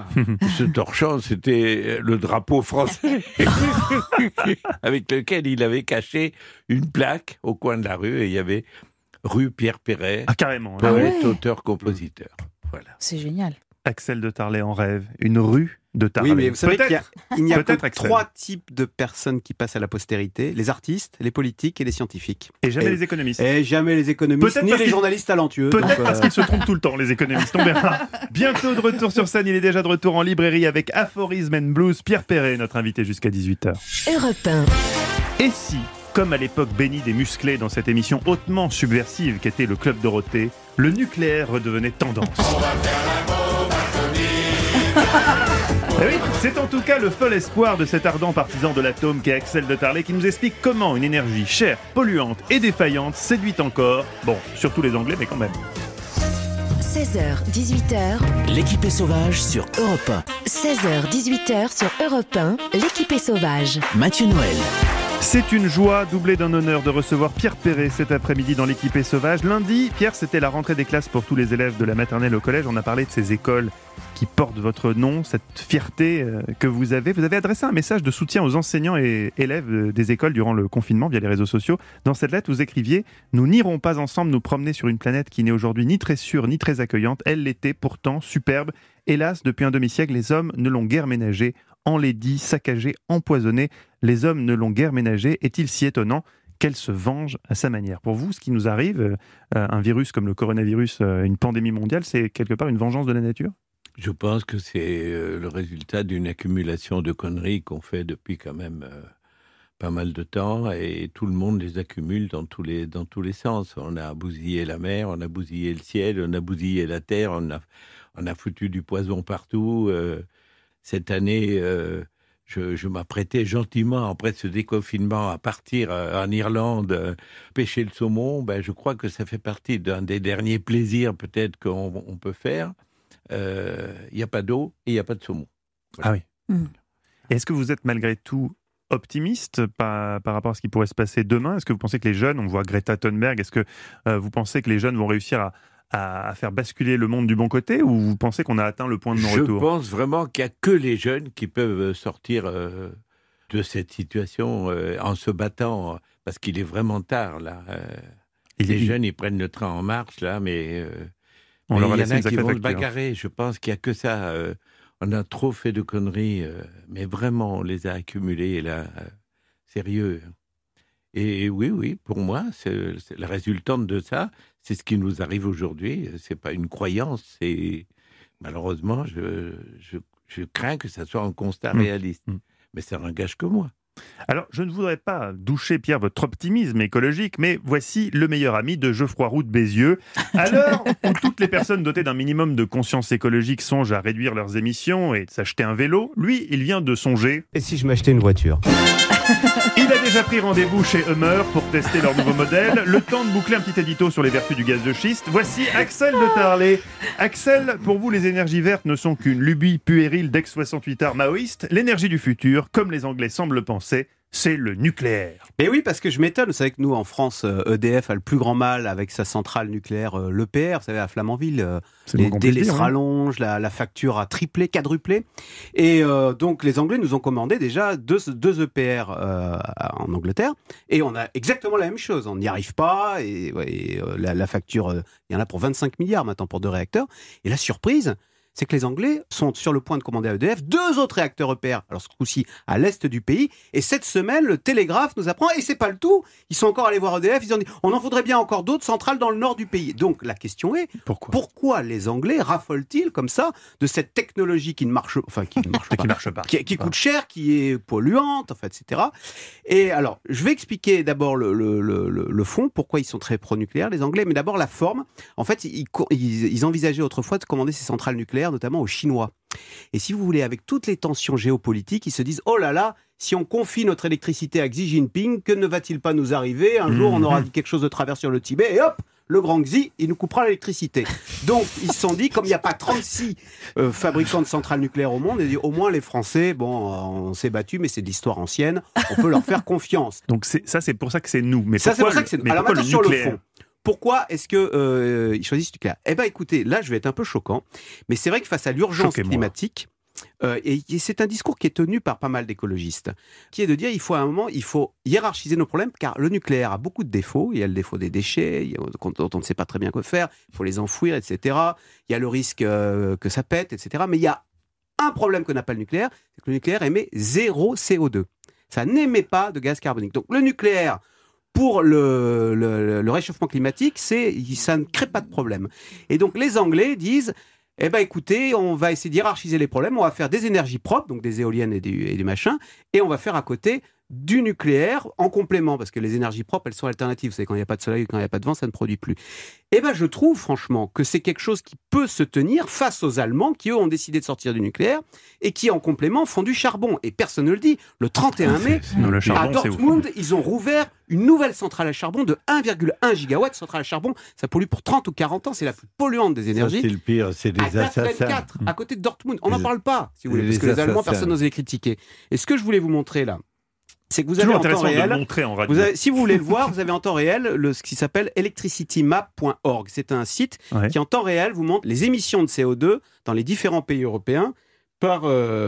Speaker 7: Ce torchon, c'était le drapeau français, avec lequel il avait caché une plaque au coin de la rue, et il y avait rue Pierre Perret,
Speaker 3: carrément,
Speaker 7: poète, auteur, compositeur. Voilà.
Speaker 4: C'est génial.
Speaker 3: Axel de Tarlet en rêve, une rue de Tarlet.
Speaker 15: Oui, mais vous savez qu'il n'y a que
Speaker 3: Axel.
Speaker 15: 3 types de personnes qui passent à la postérité, les artistes, les politiques et les scientifiques.
Speaker 3: Et jamais les économistes.
Speaker 15: Et jamais les économistes, ni les journalistes talentueux.
Speaker 3: Peut-être parce qu'ils se trompent tout le temps, les économistes, on verra. Bientôt de retour sur scène, il est déjà de retour en librairie avec Aphorisme and Blues. Pierre Perret, notre invité jusqu'à 18h.
Speaker 1: Europe 1.
Speaker 3: Et si, comme à l'époque bénie des musclés dans cette émission hautement subversive qu'était le Club Dorothée, le nucléaire redevenait tendance. Oui, c'est en tout cas le fol espoir de cet ardent partisan de l'atome qu'est Axel de Tarlet qui nous explique comment une énergie chère, polluante et défaillante séduit encore, bon, surtout les Anglais, mais quand même.
Speaker 1: 16h, 18h.
Speaker 2: L'équipée sauvage sur Europe 1.
Speaker 1: 16h, 18h sur Europe 1, l'équipée sauvage.
Speaker 2: Mathieu Noël.
Speaker 3: C'est une joie doublée d'un honneur de recevoir Pierre Perret cet après-midi dans l'équipée sauvage. Lundi, Pierre, c'était la rentrée des classes pour tous les élèves de la maternelle au collège. On a parlé de ces écoles qui portent votre nom, cette fierté que vous avez. Vous avez adressé un message de soutien aux enseignants et élèves des écoles durant le confinement via les réseaux sociaux. Dans cette lettre, vous écriviez « Nous n'irons pas ensemble nous promener sur une planète qui n'est aujourd'hui ni très sûre ni très accueillante. Elle l'était pourtant superbe. Hélas, depuis un demi-siècle, les hommes ne l'ont guère ménagée. Enlaidie, saccagée, empoisonnée. Les hommes ne l'ont guère ménagée. Est-il si étonnant qu'elle se venge à sa manière ?» Pour vous, ce qui nous arrive, un virus comme le coronavirus, une pandémie mondiale, c'est quelque part une vengeance de la nature ?
Speaker 7: Je pense que c'est le résultat d'une accumulation de conneries qu'on fait depuis quand même pas mal de temps, et tout le monde les accumule dans tous les sens. On a bousillé la mer, on a bousillé le ciel, on a bousillé la terre, on a foutu du poison partout. Cette année, je m'apprêtais gentiment, après ce déconfinement, à partir en Irlande pêcher le saumon. Je crois que ça fait partie d'un des derniers plaisirs peut-être qu'on peut faire. Il n'y a pas d'eau et il n'y a pas de saumon. Voilà.
Speaker 3: Ah oui. Est-ce que vous êtes malgré tout optimiste par rapport à ce qui pourrait se passer demain ? Est-ce que vous pensez que les jeunes, on voit Greta Thunberg, est-ce que vous pensez que les jeunes vont réussir à faire basculer le monde du bon côté, ou vous pensez qu'on a atteint le point de non-retour ?
Speaker 7: Je pense vraiment qu'il n'y a que les jeunes qui peuvent sortir de cette situation en se battant, parce qu'il est vraiment tard là. Les jeunes, ils prennent le train en marche là, mais il y en a qui vont se bagarrer. Je pense qu'il n'y a que ça. On a trop fait de conneries, mais vraiment, on les a accumulées là, sérieux. Et oui, pour moi, c'est la résultante de ça. C'est ce qui nous arrive aujourd'hui. C'est pas une croyance. C'est malheureusement, je crains que ça soit un constat réaliste. Mais ça n'engage que moi.
Speaker 3: Alors, je ne voudrais pas doucher, Pierre, votre optimisme écologique, mais voici le meilleur ami de Geoffroy Roux de Bézieux. À l'heure où toutes les personnes dotées d'un minimum de conscience écologique songent à réduire leurs émissions et de s'acheter un vélo, lui, il vient de songer...
Speaker 15: Et si je m'achetais une voiture ?
Speaker 3: Il a déjà pris rendez-vous chez Hummer pour tester leur nouveau modèle. Le temps de boucler un petit édito sur les vertus du gaz de schiste. Voici Axel de Tarlé. Axel, pour vous, les énergies vertes ne sont qu'une lubie puérile d'ex-68ards maoïstes. L'énergie du futur, comme les Anglais semblent le penser, c'est le nucléaire.
Speaker 15: Et oui, parce que je m'étonne, vous savez que nous, en France, EDF a le plus grand mal avec sa centrale nucléaire, l'EPR, vous savez, à Flamanville. Les délais se rallongent, la facture a triplé, quadruplé. Et donc, les Anglais nous ont commandé déjà deux EPR en Angleterre. Et on a exactement la même chose. On n'y arrive pas. Et la facture, il y en a pour 25 milliards maintenant pour 2 réacteurs. Et la surprise, c'est que les Anglais sont sur le point de commander à EDF 2 autres réacteurs EPR, alors ce coup-ci à l'est du pays. Et cette semaine, le Télégraphe nous apprend, et c'est pas le tout, ils sont encore allés voir EDF, ils ont dit on en voudrait bien encore d'autres centrales dans le nord du pays. Donc la question est, pourquoi les Anglais raffolent-ils comme ça de cette technologie qui ne marche pas, qui coûte cher, qui est polluante, enfin, etc. Et alors, je vais expliquer d'abord le fond, pourquoi ils sont très pro-nucléaires, les Anglais, mais d'abord la forme. En fait, ils envisageaient autrefois de commander ces centrales nucléaires, notamment aux Chinois. Et si vous voulez, avec toutes les tensions géopolitiques, ils se disent « Oh là là, si on confie notre électricité à Xi Jinping, que ne va-t-il pas nous arriver ? Un jour, on aura dit quelque chose de travers sur le Tibet, et hop, le grand Xi, il nous coupera l'électricité. » Donc, ils se sont dit, comme il n'y a pas 36 fabricants de centrales nucléaires au monde, ils ont dit, au moins les Français, bon, on s'est battus, mais c'est de l'histoire ancienne, on peut leur faire confiance.
Speaker 3: Donc, c'est pour ça que c'est nous. Mais
Speaker 15: ça, c'est pour ça que c'est nous. Alors maintenant, sur le
Speaker 3: nucléaire
Speaker 15: fond. Pourquoi est-ce qu'ils choisissent le nucléaire ? Eh bien, écoutez, là, je vais être un peu choquant, mais c'est vrai que face à l'urgence climatique, et c'est un discours qui est tenu par pas mal d'écologistes, qui est de dire, à un moment, il faut hiérarchiser nos problèmes, car le nucléaire a beaucoup de défauts. Il y a le défaut des déchets, dont on ne sait pas très bien quoi faire, il faut les enfouir, etc. Il y a le risque que ça pète, etc. Mais il y a un problème que n'a pas le nucléaire, c'est que le nucléaire émet 0 CO2. Ça n'émet pas de gaz carbonique. Donc le nucléaire, pour le réchauffement climatique, ça ne crée pas de problème. Et donc les Anglais disent, eh ben écoutez, on va essayer d'hiérarchiser les problèmes, on va faire des énergies propres, donc des éoliennes et des machins, et on va faire à côté du nucléaire en complément, parce que les énergies propres, elles sont alternatives. Vous savez, quand il n'y a pas de soleil, quand il n'y a pas de vent, ça ne produit plus. Eh ben, je trouve, franchement, que c'est quelque chose qui peut se tenir face aux Allemands, qui, eux, ont décidé de sortir du nucléaire, et qui, en complément, font du charbon. Et personne ne le dit. Le 31 mai, à Dortmund, ils ont rouvert une nouvelle centrale à charbon de 1,1 gigawatt. Centrale à charbon, ça pollue pour 30 ou 40 ans, c'est la plus polluante des énergies.
Speaker 7: Ça, c'est le pire, c'est des assassins.
Speaker 15: À côté de Dortmund. On n'en parle pas, si vous voulez, parce que les Allemands, personne n'ose les critiquer. Et ce que je voulais vous montrer là, c'est que vous avez en temps réel, si vous voulez le voir, vous avez en temps réel ce qui s'appelle electricitymap.org. C'est un site qui en temps réel vous montre les émissions de CO2 dans les différents pays européens par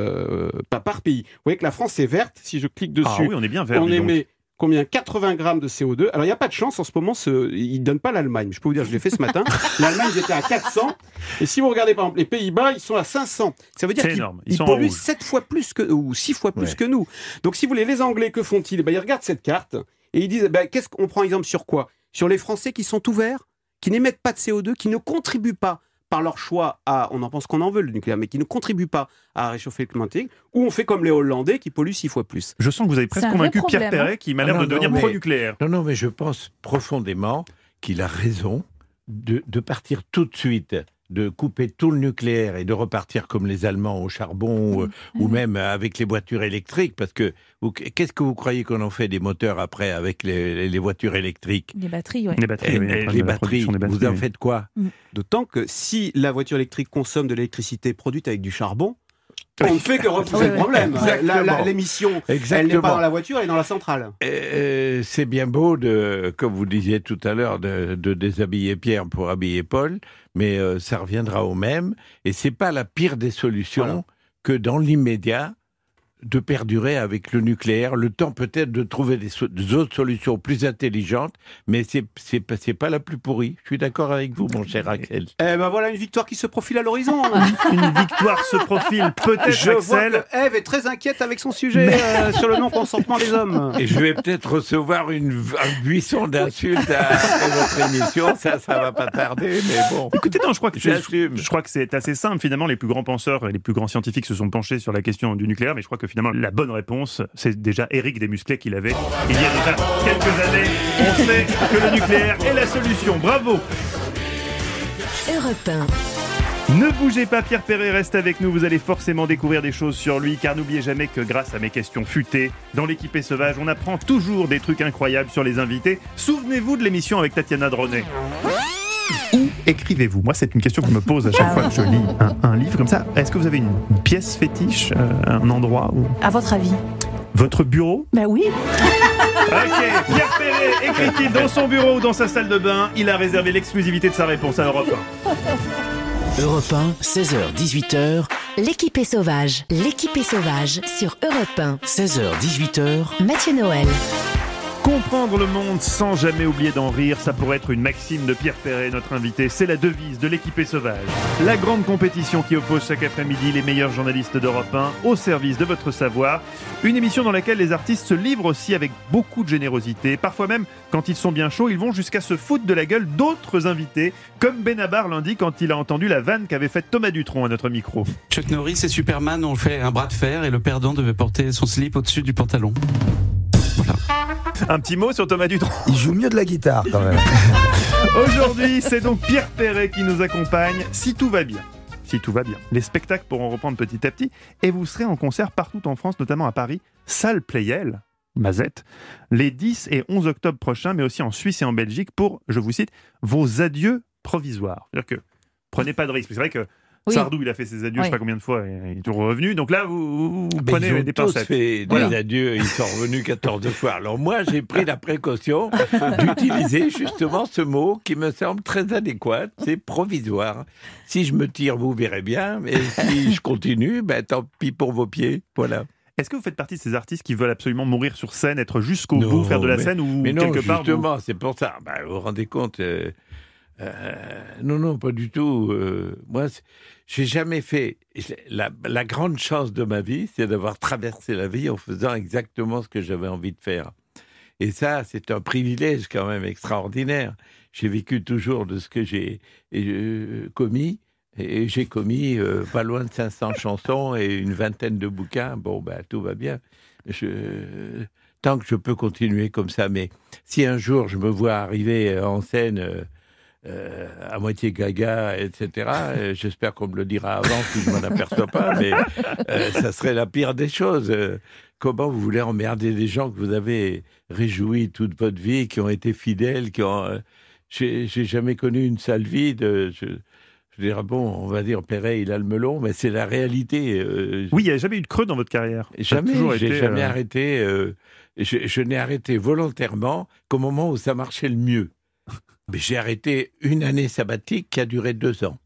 Speaker 15: pays. Vous voyez que la France est verte. Si je clique dessus,
Speaker 3: oui, on est bien vert.
Speaker 15: On émet combien 80 grammes de CO2. Alors il n'y a pas de chance en ce moment, ils ne donnent pas l'Allemagne. Je peux vous dire, je l'ai fait ce matin. L'Allemagne, ils étaient à 400. Et si vous regardez par exemple les Pays-Bas, ils sont à 500. Ça veut dire qu'ils polluent 7 fois plus ou 6 fois plus que nous. Donc si vous voulez, les Anglais, que font-ils ? Ils regardent cette carte et ils disent, qu'est-ce qu'on prend exemple sur quoi ? Sur les Français qui sont tout verts, qui n'émettent pas de CO2, qui ne contribuent pas par leur choix on en pense qu'on en veut le nucléaire, mais qui ne contribuent pas à réchauffer le climat, ou on fait comme les Hollandais qui polluent 6 fois plus.
Speaker 3: Je sens que vous avez presque convaincu Pierre Perret qui m'a l'air de devenir pro-nucléaire.
Speaker 7: Non, mais je pense profondément qu'il a raison de partir tout de suite, de couper tout le nucléaire et de repartir comme les Allemands au charbon ou même avec les voitures électriques, parce que qu'est-ce que vous croyez qu'on en fait des moteurs après avec les voitures électriques ?
Speaker 4: Les batteries, oui.
Speaker 7: Les batteries, vous en faites quoi ?
Speaker 15: D'autant que si la voiture électrique consomme de l'électricité produite avec du charbon, on ne fait que repousser le problème. L'émission, elle n'est pas dans la voiture, elle est dans la centrale.
Speaker 7: C'est bien beau, comme vous disiez tout à l'heure, de déshabiller Pierre pour habiller Paul, mais ça reviendra au même. Et c'est pas la pire des solutions que dans l'immédiat, de perdurer avec le nucléaire, le temps peut-être de trouver des autres solutions plus intelligentes, mais c'est pas la plus pourrie. Je suis d'accord avec vous, mon cher Axel.
Speaker 15: Voilà une victoire qui se profile à l'horizon.
Speaker 3: Une victoire se profile, peut-être,
Speaker 15: Je vois
Speaker 3: Axel.
Speaker 15: que Ève est très inquiète avec son sujet sur le non-consentement des hommes.
Speaker 7: Et je vais peut-être recevoir un buisson d'insultes après votre émission. Ça va pas tarder, mais bon.
Speaker 3: Écoutez, non, je crois que c'est assez simple. Finalement, les plus grands penseurs et les plus grands scientifiques se sont penchés sur la question du nucléaire, mais je crois que finalement, la bonne réponse, c'est déjà Éric Desmusclés qui l'avait il y a déjà quelques années. On sait que le nucléaire est la solution. Bravo.
Speaker 1: Europe 1.
Speaker 3: Ne bougez pas, Pierre Perret reste avec nous. Vous allez forcément découvrir des choses sur lui, car n'oubliez jamais que grâce à mes questions futées, dans l'équipe Sauvage, on apprend toujours des trucs incroyables sur les invités. Souvenez-vous de l'émission avec Tatiana Droney. Où écrivez-vous ? Moi, c'est une question que je me pose à chaque fois que je lis un livre comme ça. Est-ce que vous avez une pièce fétiche, un endroit où...
Speaker 5: À votre avis ?
Speaker 3: Votre bureau ?
Speaker 5: Ben oui.
Speaker 3: Ok, Pierre Perret écrit-il dans son bureau ou dans sa salle de bain ? Il a réservé l'exclusivité de sa réponse à Europe
Speaker 2: 1. Europe 1, 16h-18h.
Speaker 1: L'équipe est sauvage. L'équipe est sauvage sur Europe 1.
Speaker 2: 16h-18h.
Speaker 1: Mathieu Noël.
Speaker 3: Comprendre le monde sans jamais oublier d'en rire, ça pourrait être une maxime de Pierre Perret, notre invité. C'est la devise de l'équipe Sauvage. La grande compétition qui oppose chaque après-midi les meilleurs journalistes d'Europe 1 au service de votre savoir. Une émission dans laquelle les artistes se livrent aussi avec beaucoup de générosité. Parfois même, quand ils sont bien chauds, ils vont jusqu'à se foutre de la gueule d'autres invités, comme Benabar lundi quand il a entendu la vanne qu'avait faite Thomas Dutronc à notre micro.
Speaker 18: Chuck Norris et Superman ont fait un bras de fer et le perdant devait porter son slip au-dessus du pantalon. Voilà.
Speaker 3: Un petit mot sur Thomas Dutronc.
Speaker 10: Il joue mieux de la guitare quand même.
Speaker 3: Aujourd'hui, c'est donc Pierre Perret qui nous accompagne, si tout va bien. Si tout va bien. Les spectacles pourront reprendre petit à petit et vous serez en concert partout en France, notamment à Paris, salle Playel, Mazette, les 10 et 11 octobre prochains, mais aussi en Suisse et en Belgique pour, je vous cite, vos adieux provisoires. C'est-à-dire que prenez pas de risque. C'est vrai que Sardou, il a fait ses adieux, je sais pas combien de fois, et il est toujours revenu. Donc là, vous prenez des pincettes.
Speaker 7: Fait des adieux, ils sont revenus 14 fois. Alors moi, j'ai pris la précaution d'utiliser justement ce mot qui me semble très adéquat, c'est provisoire. Si je me tire, vous verrez bien, mais si je continue, tant pis pour vos pieds. Voilà.
Speaker 3: Est-ce que vous faites partie de ces artistes qui veulent absolument mourir sur scène, être jusqu'au bout, faire de la scène ou
Speaker 7: mais non,
Speaker 3: quelque part
Speaker 7: justement, c'est pour ça. Vous vous rendez compte non, pas du tout. Moi, j'ai jamais fait... La grande chance de ma vie, c'est d'avoir traversé la vie en faisant exactement ce que j'avais envie de faire. Et ça, c'est un privilège quand même extraordinaire. J'ai vécu toujours de ce que j'ai commis. Et j'ai commis pas loin de 500 chansons et une vingtaine de bouquins. Bon, tout va bien. Tant que je peux continuer comme ça. Mais si un jour je me vois arriver en scène... à moitié gaga, etc. J'espère qu'on me le dira avant si je m'en aperçois pas, mais ça serait la pire des choses. comment vous voulez emmerder des gens que vous avez réjouis toute votre vie, qui ont été fidèles, j'ai jamais connu une salle vide. Je dirais, bon, on va dire, Perret, il a le melon, mais c'est la réalité.
Speaker 3: Oui, il n'y a jamais eu de creux dans votre carrière.
Speaker 7: Jamais, j'ai jamais arrêté. Je n'ai arrêté volontairement qu'au moment où ça marchait le mieux. Mais j'ai arrêté une année sabbatique qui a duré 2 ans.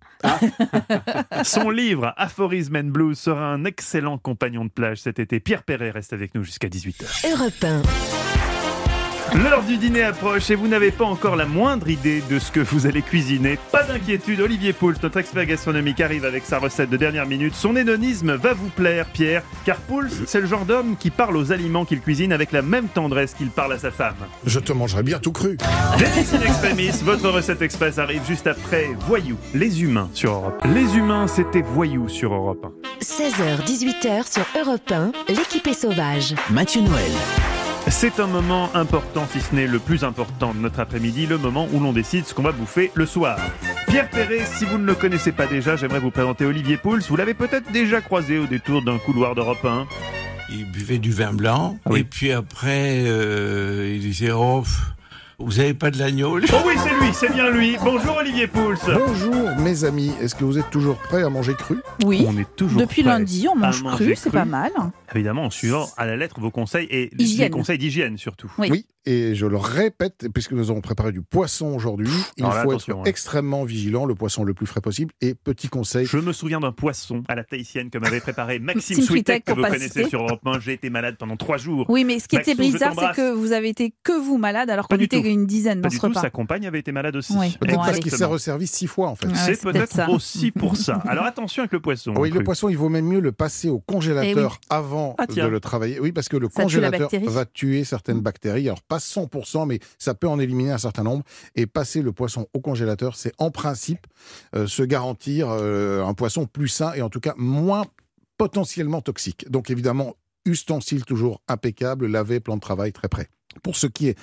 Speaker 3: Son livre Aphorism and Blues sera un excellent compagnon de plage cet été. Pierre Perret reste avec nous jusqu'à 18h.
Speaker 1: Europe 1.
Speaker 3: L'heure du dîner approche et vous n'avez pas encore la moindre idée de ce que vous allez cuisiner. Pas d'inquiétude, Olivier Pouls, notre expert gastronomique, arrive avec sa recette de dernière minute. Son hédonisme va vous plaire, Pierre, car Pouls, c'est le genre d'homme qui parle aux aliments qu'il cuisine avec la même tendresse qu'il parle à sa femme.
Speaker 19: Je te mangerai bien tout cru.
Speaker 3: Délice in extremis, votre recette express arrive juste après Voyous, les humains sur Europe 1. Les humains, c'était Voyous sur Europe 1.
Speaker 1: 16h, 18h sur Europe 1, l'équipe est sauvage.
Speaker 2: Mathieu Noël.
Speaker 3: C'est un moment important, si ce n'est le plus important de notre après-midi, le moment où l'on décide ce qu'on va bouffer le soir. Pierre Perret, si vous ne le connaissez pas déjà, j'aimerais vous présenter Olivier Pouls. Vous l'avez peut-être déjà croisé au détour d'un couloir d'Europe 1.
Speaker 7: Il buvait du vin blanc, et puis après, il disait, vous n'avez pas de l'agneau?
Speaker 3: Oh oui, c'est lui, c'est bien lui. Bonjour Olivier Pouls.
Speaker 19: Bonjour mes amis, est-ce que vous êtes toujours prêts à manger cru?
Speaker 4: Oui,
Speaker 3: on est toujours
Speaker 4: depuis
Speaker 3: prêts
Speaker 4: lundi, on mange cru, c'est pas mal.
Speaker 3: Évidemment, en suivant à la lettre vos conseils et
Speaker 4: hygiène.
Speaker 3: les conseils d'hygiène surtout.
Speaker 4: Oui,
Speaker 19: et je le répète, puisque nous avons préparé du poisson aujourd'hui, il faut être extrêmement vigilant, le poisson le plus frais possible. Et petit conseil...
Speaker 3: Je me souviens d'un poisson à la tahitienne que m'avait préparé Maxime Switek, que vous connaissez sur Europe 1. J'ai été malade pendant 3 jours.
Speaker 4: Oui, mais ce qui était bizarre, c'est que vous avez été que vous malade, alors qu'on était une dizaine dans ce repas.
Speaker 3: Sa compagne avait été malade aussi.
Speaker 4: Oui.
Speaker 19: Peut-être parce qu'il s'est resservi 6 fois en fait.
Speaker 3: C'est peut-être aussi pour ça. Alors attention avec le poisson.
Speaker 19: Oui, le poisson, il vaut même mieux le passer au congélateur avant de le travailler. Oui, parce que le congélateur va tuer certaines bactéries. Alors pas 100%, mais ça peut en éliminer un certain nombre. Et passer le poisson au congélateur, c'est en principe se garantir un poisson plus sain et en tout cas moins potentiellement toxique. Donc évidemment, ustensile toujours impeccable, lavé, plan de travail très prêt. Pour ce qui est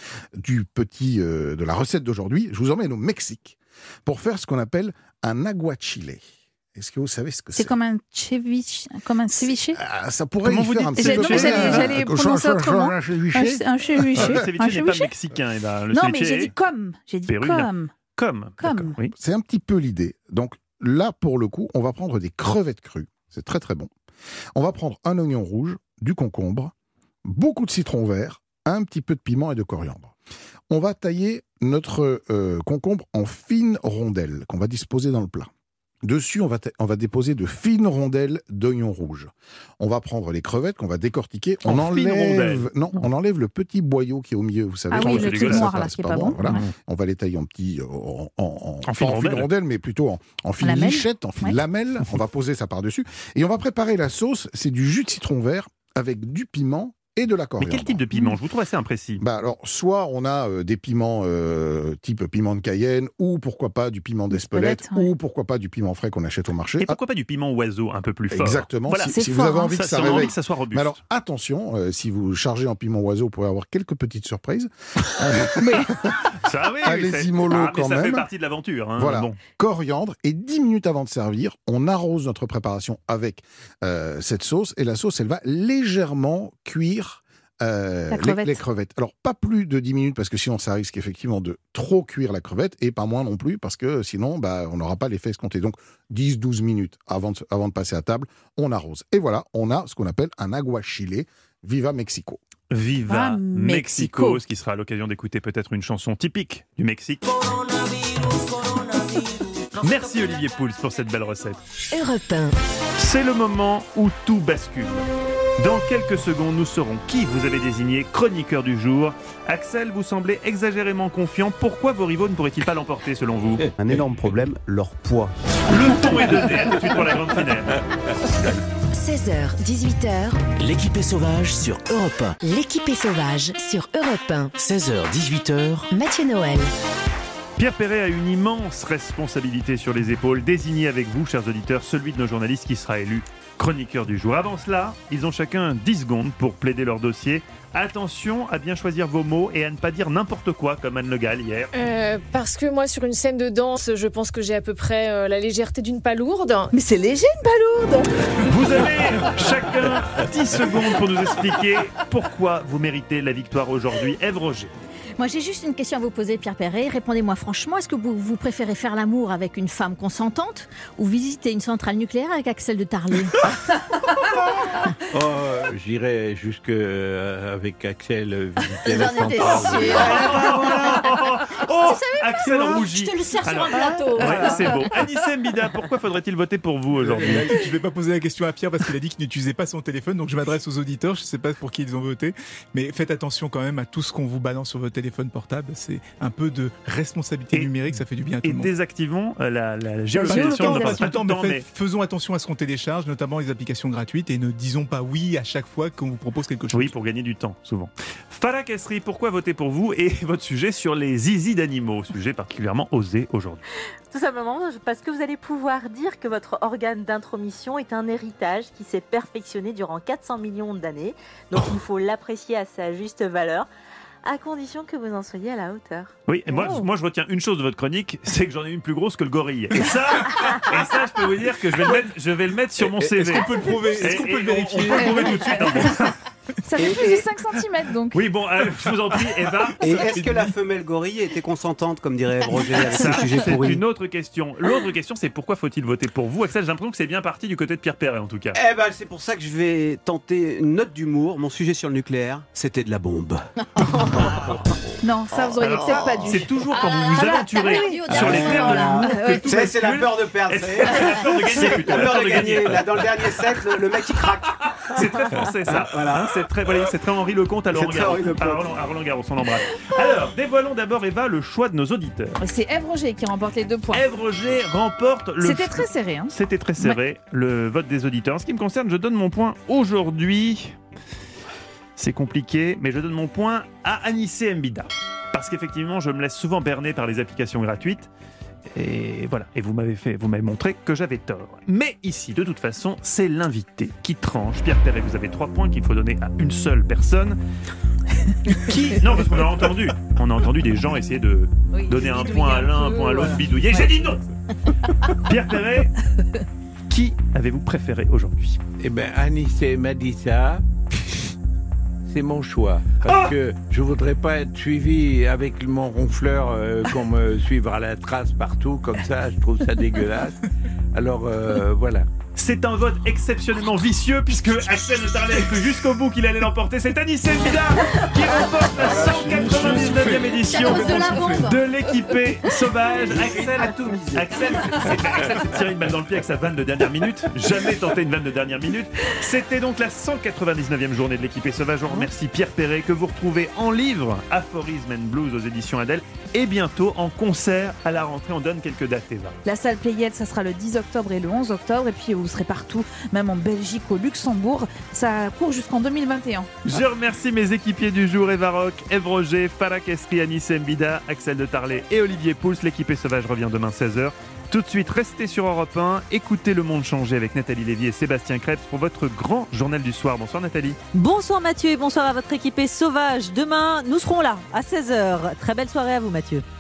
Speaker 19: de la recette d'aujourd'hui, je vous emmène au Mexique pour faire ce qu'on appelle un aguachile. Est-ce que vous savez ce que c'est?
Speaker 4: C'est comme un ceviche,
Speaker 19: ça pourrait
Speaker 3: Comment
Speaker 19: y faire un petit peu.
Speaker 4: J'allais prononcer autrement. Un ceviche.
Speaker 3: Le ceviche n'est pas mexicain.
Speaker 4: Non, mais j'ai dit comme. J'ai dit comme.
Speaker 3: Oui.
Speaker 19: C'est un petit peu l'idée. Donc là, pour le coup, on va prendre des crevettes crues. C'est très très bon. On va prendre un oignon rouge, du concombre, beaucoup de citron vert, un petit peu de piment et de coriandre. On va tailler notre concombre en fines rondelles qu'on va disposer dans le plat. Dessus, on va déposer de fines rondelles d'oignon rouge. On va prendre les crevettes qu'on va décortiquer. On enlève le petit boyau qui est au milieu, vous savez.
Speaker 4: Ah oui, le truc noir là, qui est pas bon.
Speaker 19: Voilà. On va les tailler en petits, en fines rondelles, mais plutôt en fines lichettes, en fines lamelles. On va poser ça par-dessus. Et on va préparer la sauce. C'est du jus de citron vert avec du piment et de la coriandre.
Speaker 3: Mais quel type de piment? Je vous trouve assez imprécis.
Speaker 19: Alors, soit on a des piments type piment de Cayenne, ou pourquoi pas du piment d'Espelette, ou pourquoi pas du piment frais qu'on achète au marché.
Speaker 3: Et pourquoi pas du piment oiseau un peu plus fort?
Speaker 19: Exactement.
Speaker 3: Voilà,
Speaker 19: si vous avez envie que ça réveille.
Speaker 3: Que ça soit robuste.
Speaker 19: Mais alors, attention, si vous chargez en piment oiseau, vous pourrez avoir quelques petites surprises. Allez-y mollo quand même.
Speaker 3: Ça fait partie de l'aventure. Hein.
Speaker 19: Voilà. Bon. Coriandre, et 10 minutes avant de servir, on arrose notre préparation avec cette sauce, et la sauce, elle va légèrement cuire les crevettes. Alors, pas plus de 10 minutes, parce que sinon, ça risque effectivement de trop cuire la crevette, et pas moins non plus, parce que sinon, on n'aura pas l'effet escompté. Donc, 10-12 minutes avant de passer à table, on arrose. Et voilà, on a ce qu'on appelle un aguachile. Viva Mexico.
Speaker 3: Viva Mexico, ce qui sera l'occasion d'écouter peut-être une chanson typique du Mexique. Merci Olivier Pouls pour cette belle recette.
Speaker 1: Europe 1.
Speaker 3: C'est le moment où tout bascule. Dans quelques secondes, nous saurons qui vous avez désigné chroniqueur du jour. Axel, vous semblez exagérément confiant. Pourquoi vos rivaux ne pourraient-ils pas l'emporter selon vous?
Speaker 15: Un énorme problème, leur poids.
Speaker 3: Le ton est donné, tout de suite pour la grande finale.
Speaker 1: 16h, 18h.
Speaker 2: L'équipe est sauvage sur Europe 1.
Speaker 1: L'équipe est sauvage sur Europe 1.
Speaker 2: 16h, 18h.
Speaker 1: Mathieu Noël.
Speaker 3: Pierre Perret a une immense responsabilité sur les épaules. Désigné avec vous, chers auditeurs, celui de nos journalistes qui sera élu chroniqueurs du jour. Avant cela, ils ont chacun 10 secondes pour plaider leur dossier. Attention à bien choisir vos mots et à ne pas dire n'importe quoi comme Anne Le Gall hier.
Speaker 11: Parce que moi, sur une scène de danse, je pense que j'ai à peu près la légèreté d'une palourde.
Speaker 4: Mais c'est léger une palourde.
Speaker 3: Vous avez chacun 10 secondes pour nous expliquer pourquoi vous méritez la victoire aujourd'hui. Ève Roger.
Speaker 16: Moi, j'ai juste une question à vous poser, Pierre Perret. Répondez-moi franchement, est-ce que vous préférez faire l'amour avec une femme consentante ou visiter une centrale nucléaire avec Axel de Tarlé?
Speaker 7: J'irai jusque avec Axel visiter la centrale.
Speaker 3: Axel rougit.
Speaker 16: Je te le sers sur un plateau.
Speaker 3: Ouais, c'est beau. Anissé Mbida, pourquoi faudrait-il voter pour vous aujourd'hui?
Speaker 9: Je ne vais pas poser la question à Pierre parce qu'il a dit qu'il n'utilisait pas son téléphone, donc je m'adresse aux auditeurs. Je ne sais pas pour qui ils ont voté, mais faites attention quand même à tout ce qu'on vous balance sur votre téléphone portable. C'est un peu de responsabilité numérique, ça fait du bien à tout le monde.
Speaker 3: Et désactivons la géolocalisation.
Speaker 9: Mais faisons attention à ce qu'on télécharge, notamment les applications gratuites, et ne disons pas oui à chaque fois qu'on vous propose quelque chose.
Speaker 3: Oui, pour gagner du temps, souvent. Farah Kessri, pourquoi voter pour vous et votre sujet sur les zizis d'animaux, sujet particulièrement osé aujourd'hui?
Speaker 8: Tout simplement parce que vous allez pouvoir dire que votre organe d'intromission est un héritage qui s'est perfectionné durant 400 millions d'années. Donc il faut l'apprécier à sa juste valeur, à condition que vous en soyez à la hauteur.
Speaker 3: Oui, et moi je retiens une chose de votre chronique, c'est que j'en ai une plus grosse que le gorille. Et ça je peux vous dire que je vais le mettre sur mon CV.
Speaker 9: Est-ce qu'on peut le prouver? Est-ce qu'on peut le vérifier?
Speaker 3: On peut le prouver tout de suite.
Speaker 4: Ça fait plus de 5 cm donc.
Speaker 3: Oui, bon, je vous en prie, Eva.
Speaker 15: Et est-ce que la femelle gorille était consentante, comme dirait Roger, avec ce sujet pourri?
Speaker 3: C'est une autre question. L'autre question, c'est pourquoi faut-il voter pour vous? Axel, j'ai l'impression que c'est bien parti du côté de Pierre Perret, en tout cas.
Speaker 15: Eh ben, c'est pour ça que je vais tenter une note d'humour. Mon sujet sur le nucléaire, c'était de la bombe.
Speaker 4: Non, ça vous auriez peut-être pas dû.
Speaker 3: C'est toujours quand vous vous aventurez sur les terres de l'humour.
Speaker 15: C'est la peur de perdre.
Speaker 3: C'est la peur de gagner plutôt.
Speaker 15: La peur de gagner. Là, dans le dernier set, le mec il craque.
Speaker 3: C'est très français ça. Voilà. C'est très Henri Lecomte à Roland Garros, on l'embrasse. Alors, dévoilons d'abord, Eva, le choix de nos auditeurs.
Speaker 4: C'est Ève Roger qui remporte les 2 points.
Speaker 3: Ève Roger remporte le...
Speaker 4: C'était très serré. Hein.
Speaker 3: C'était très serré, le vote des auditeurs. En ce qui me concerne, je donne mon point aujourd'hui. C'est compliqué, mais je donne mon point à Anissé Mbida. Parce qu'effectivement, je me laisse souvent berner par les applications gratuites. Et voilà, et vous m'avez montré que j'avais tort. Mais ici, de toute façon, c'est l'invité qui tranche. Pierre Perret, vous avez 3 points qu'il faut donner à une seule personne. Non, parce qu'on a entendu des gens essayer de donner un point à l'un, un point à l'autre, bidouiller. J'ai dit non. Pierre Perret, qui avez-vous préféré aujourd'hui?
Speaker 7: Eh bien, Anissé m'a dit ça. C'est mon choix, parce que je voudrais pas être suivi avec mon ronfleur qu'on me suive à la trace partout, comme ça, je trouve ça dégueulasse. Alors voilà.
Speaker 3: C'est un vote exceptionnellement vicieux, puisque Axel de Tarlé a cru jusqu'au bout qu'il allait l'emporter. C'est Anissé Mbida qui remporte la 199e édition de l'équipée sauvage. Axel s'est tiré une balle dans le pied avec sa vanne de dernière minute. Jamais tenté une vanne de dernière minute. C'était donc la 199e journée de l'équipée sauvage. On remercie Pierre Perret, que vous retrouvez en livre, Aphorisme and Blues aux éditions Adèle, et bientôt en concert à la rentrée. On donne quelques dates, Eva.
Speaker 4: La salle Playel, ça sera le 10 octobre et le 11 octobre, et puis vous serez partout, même en Belgique, au Luxembourg. Ça court jusqu'en 2021.
Speaker 3: Je remercie mes équipiers du jour, Eva Rock, Ève Roger, Farah Kessri, Anissé Mbida, Axel de Tarlé et Olivier Pouls. L'équipée sauvage revient demain 16h. Tout de suite, restez sur Europe 1, écoutez Le Monde changer avec Nathalie Lévy et Sébastien Krebs pour votre grand journal du soir. Bonsoir Nathalie.
Speaker 20: Bonsoir Mathieu et bonsoir à votre équipée sauvage. Demain, nous serons là à 16h. Très belle soirée à vous Mathieu.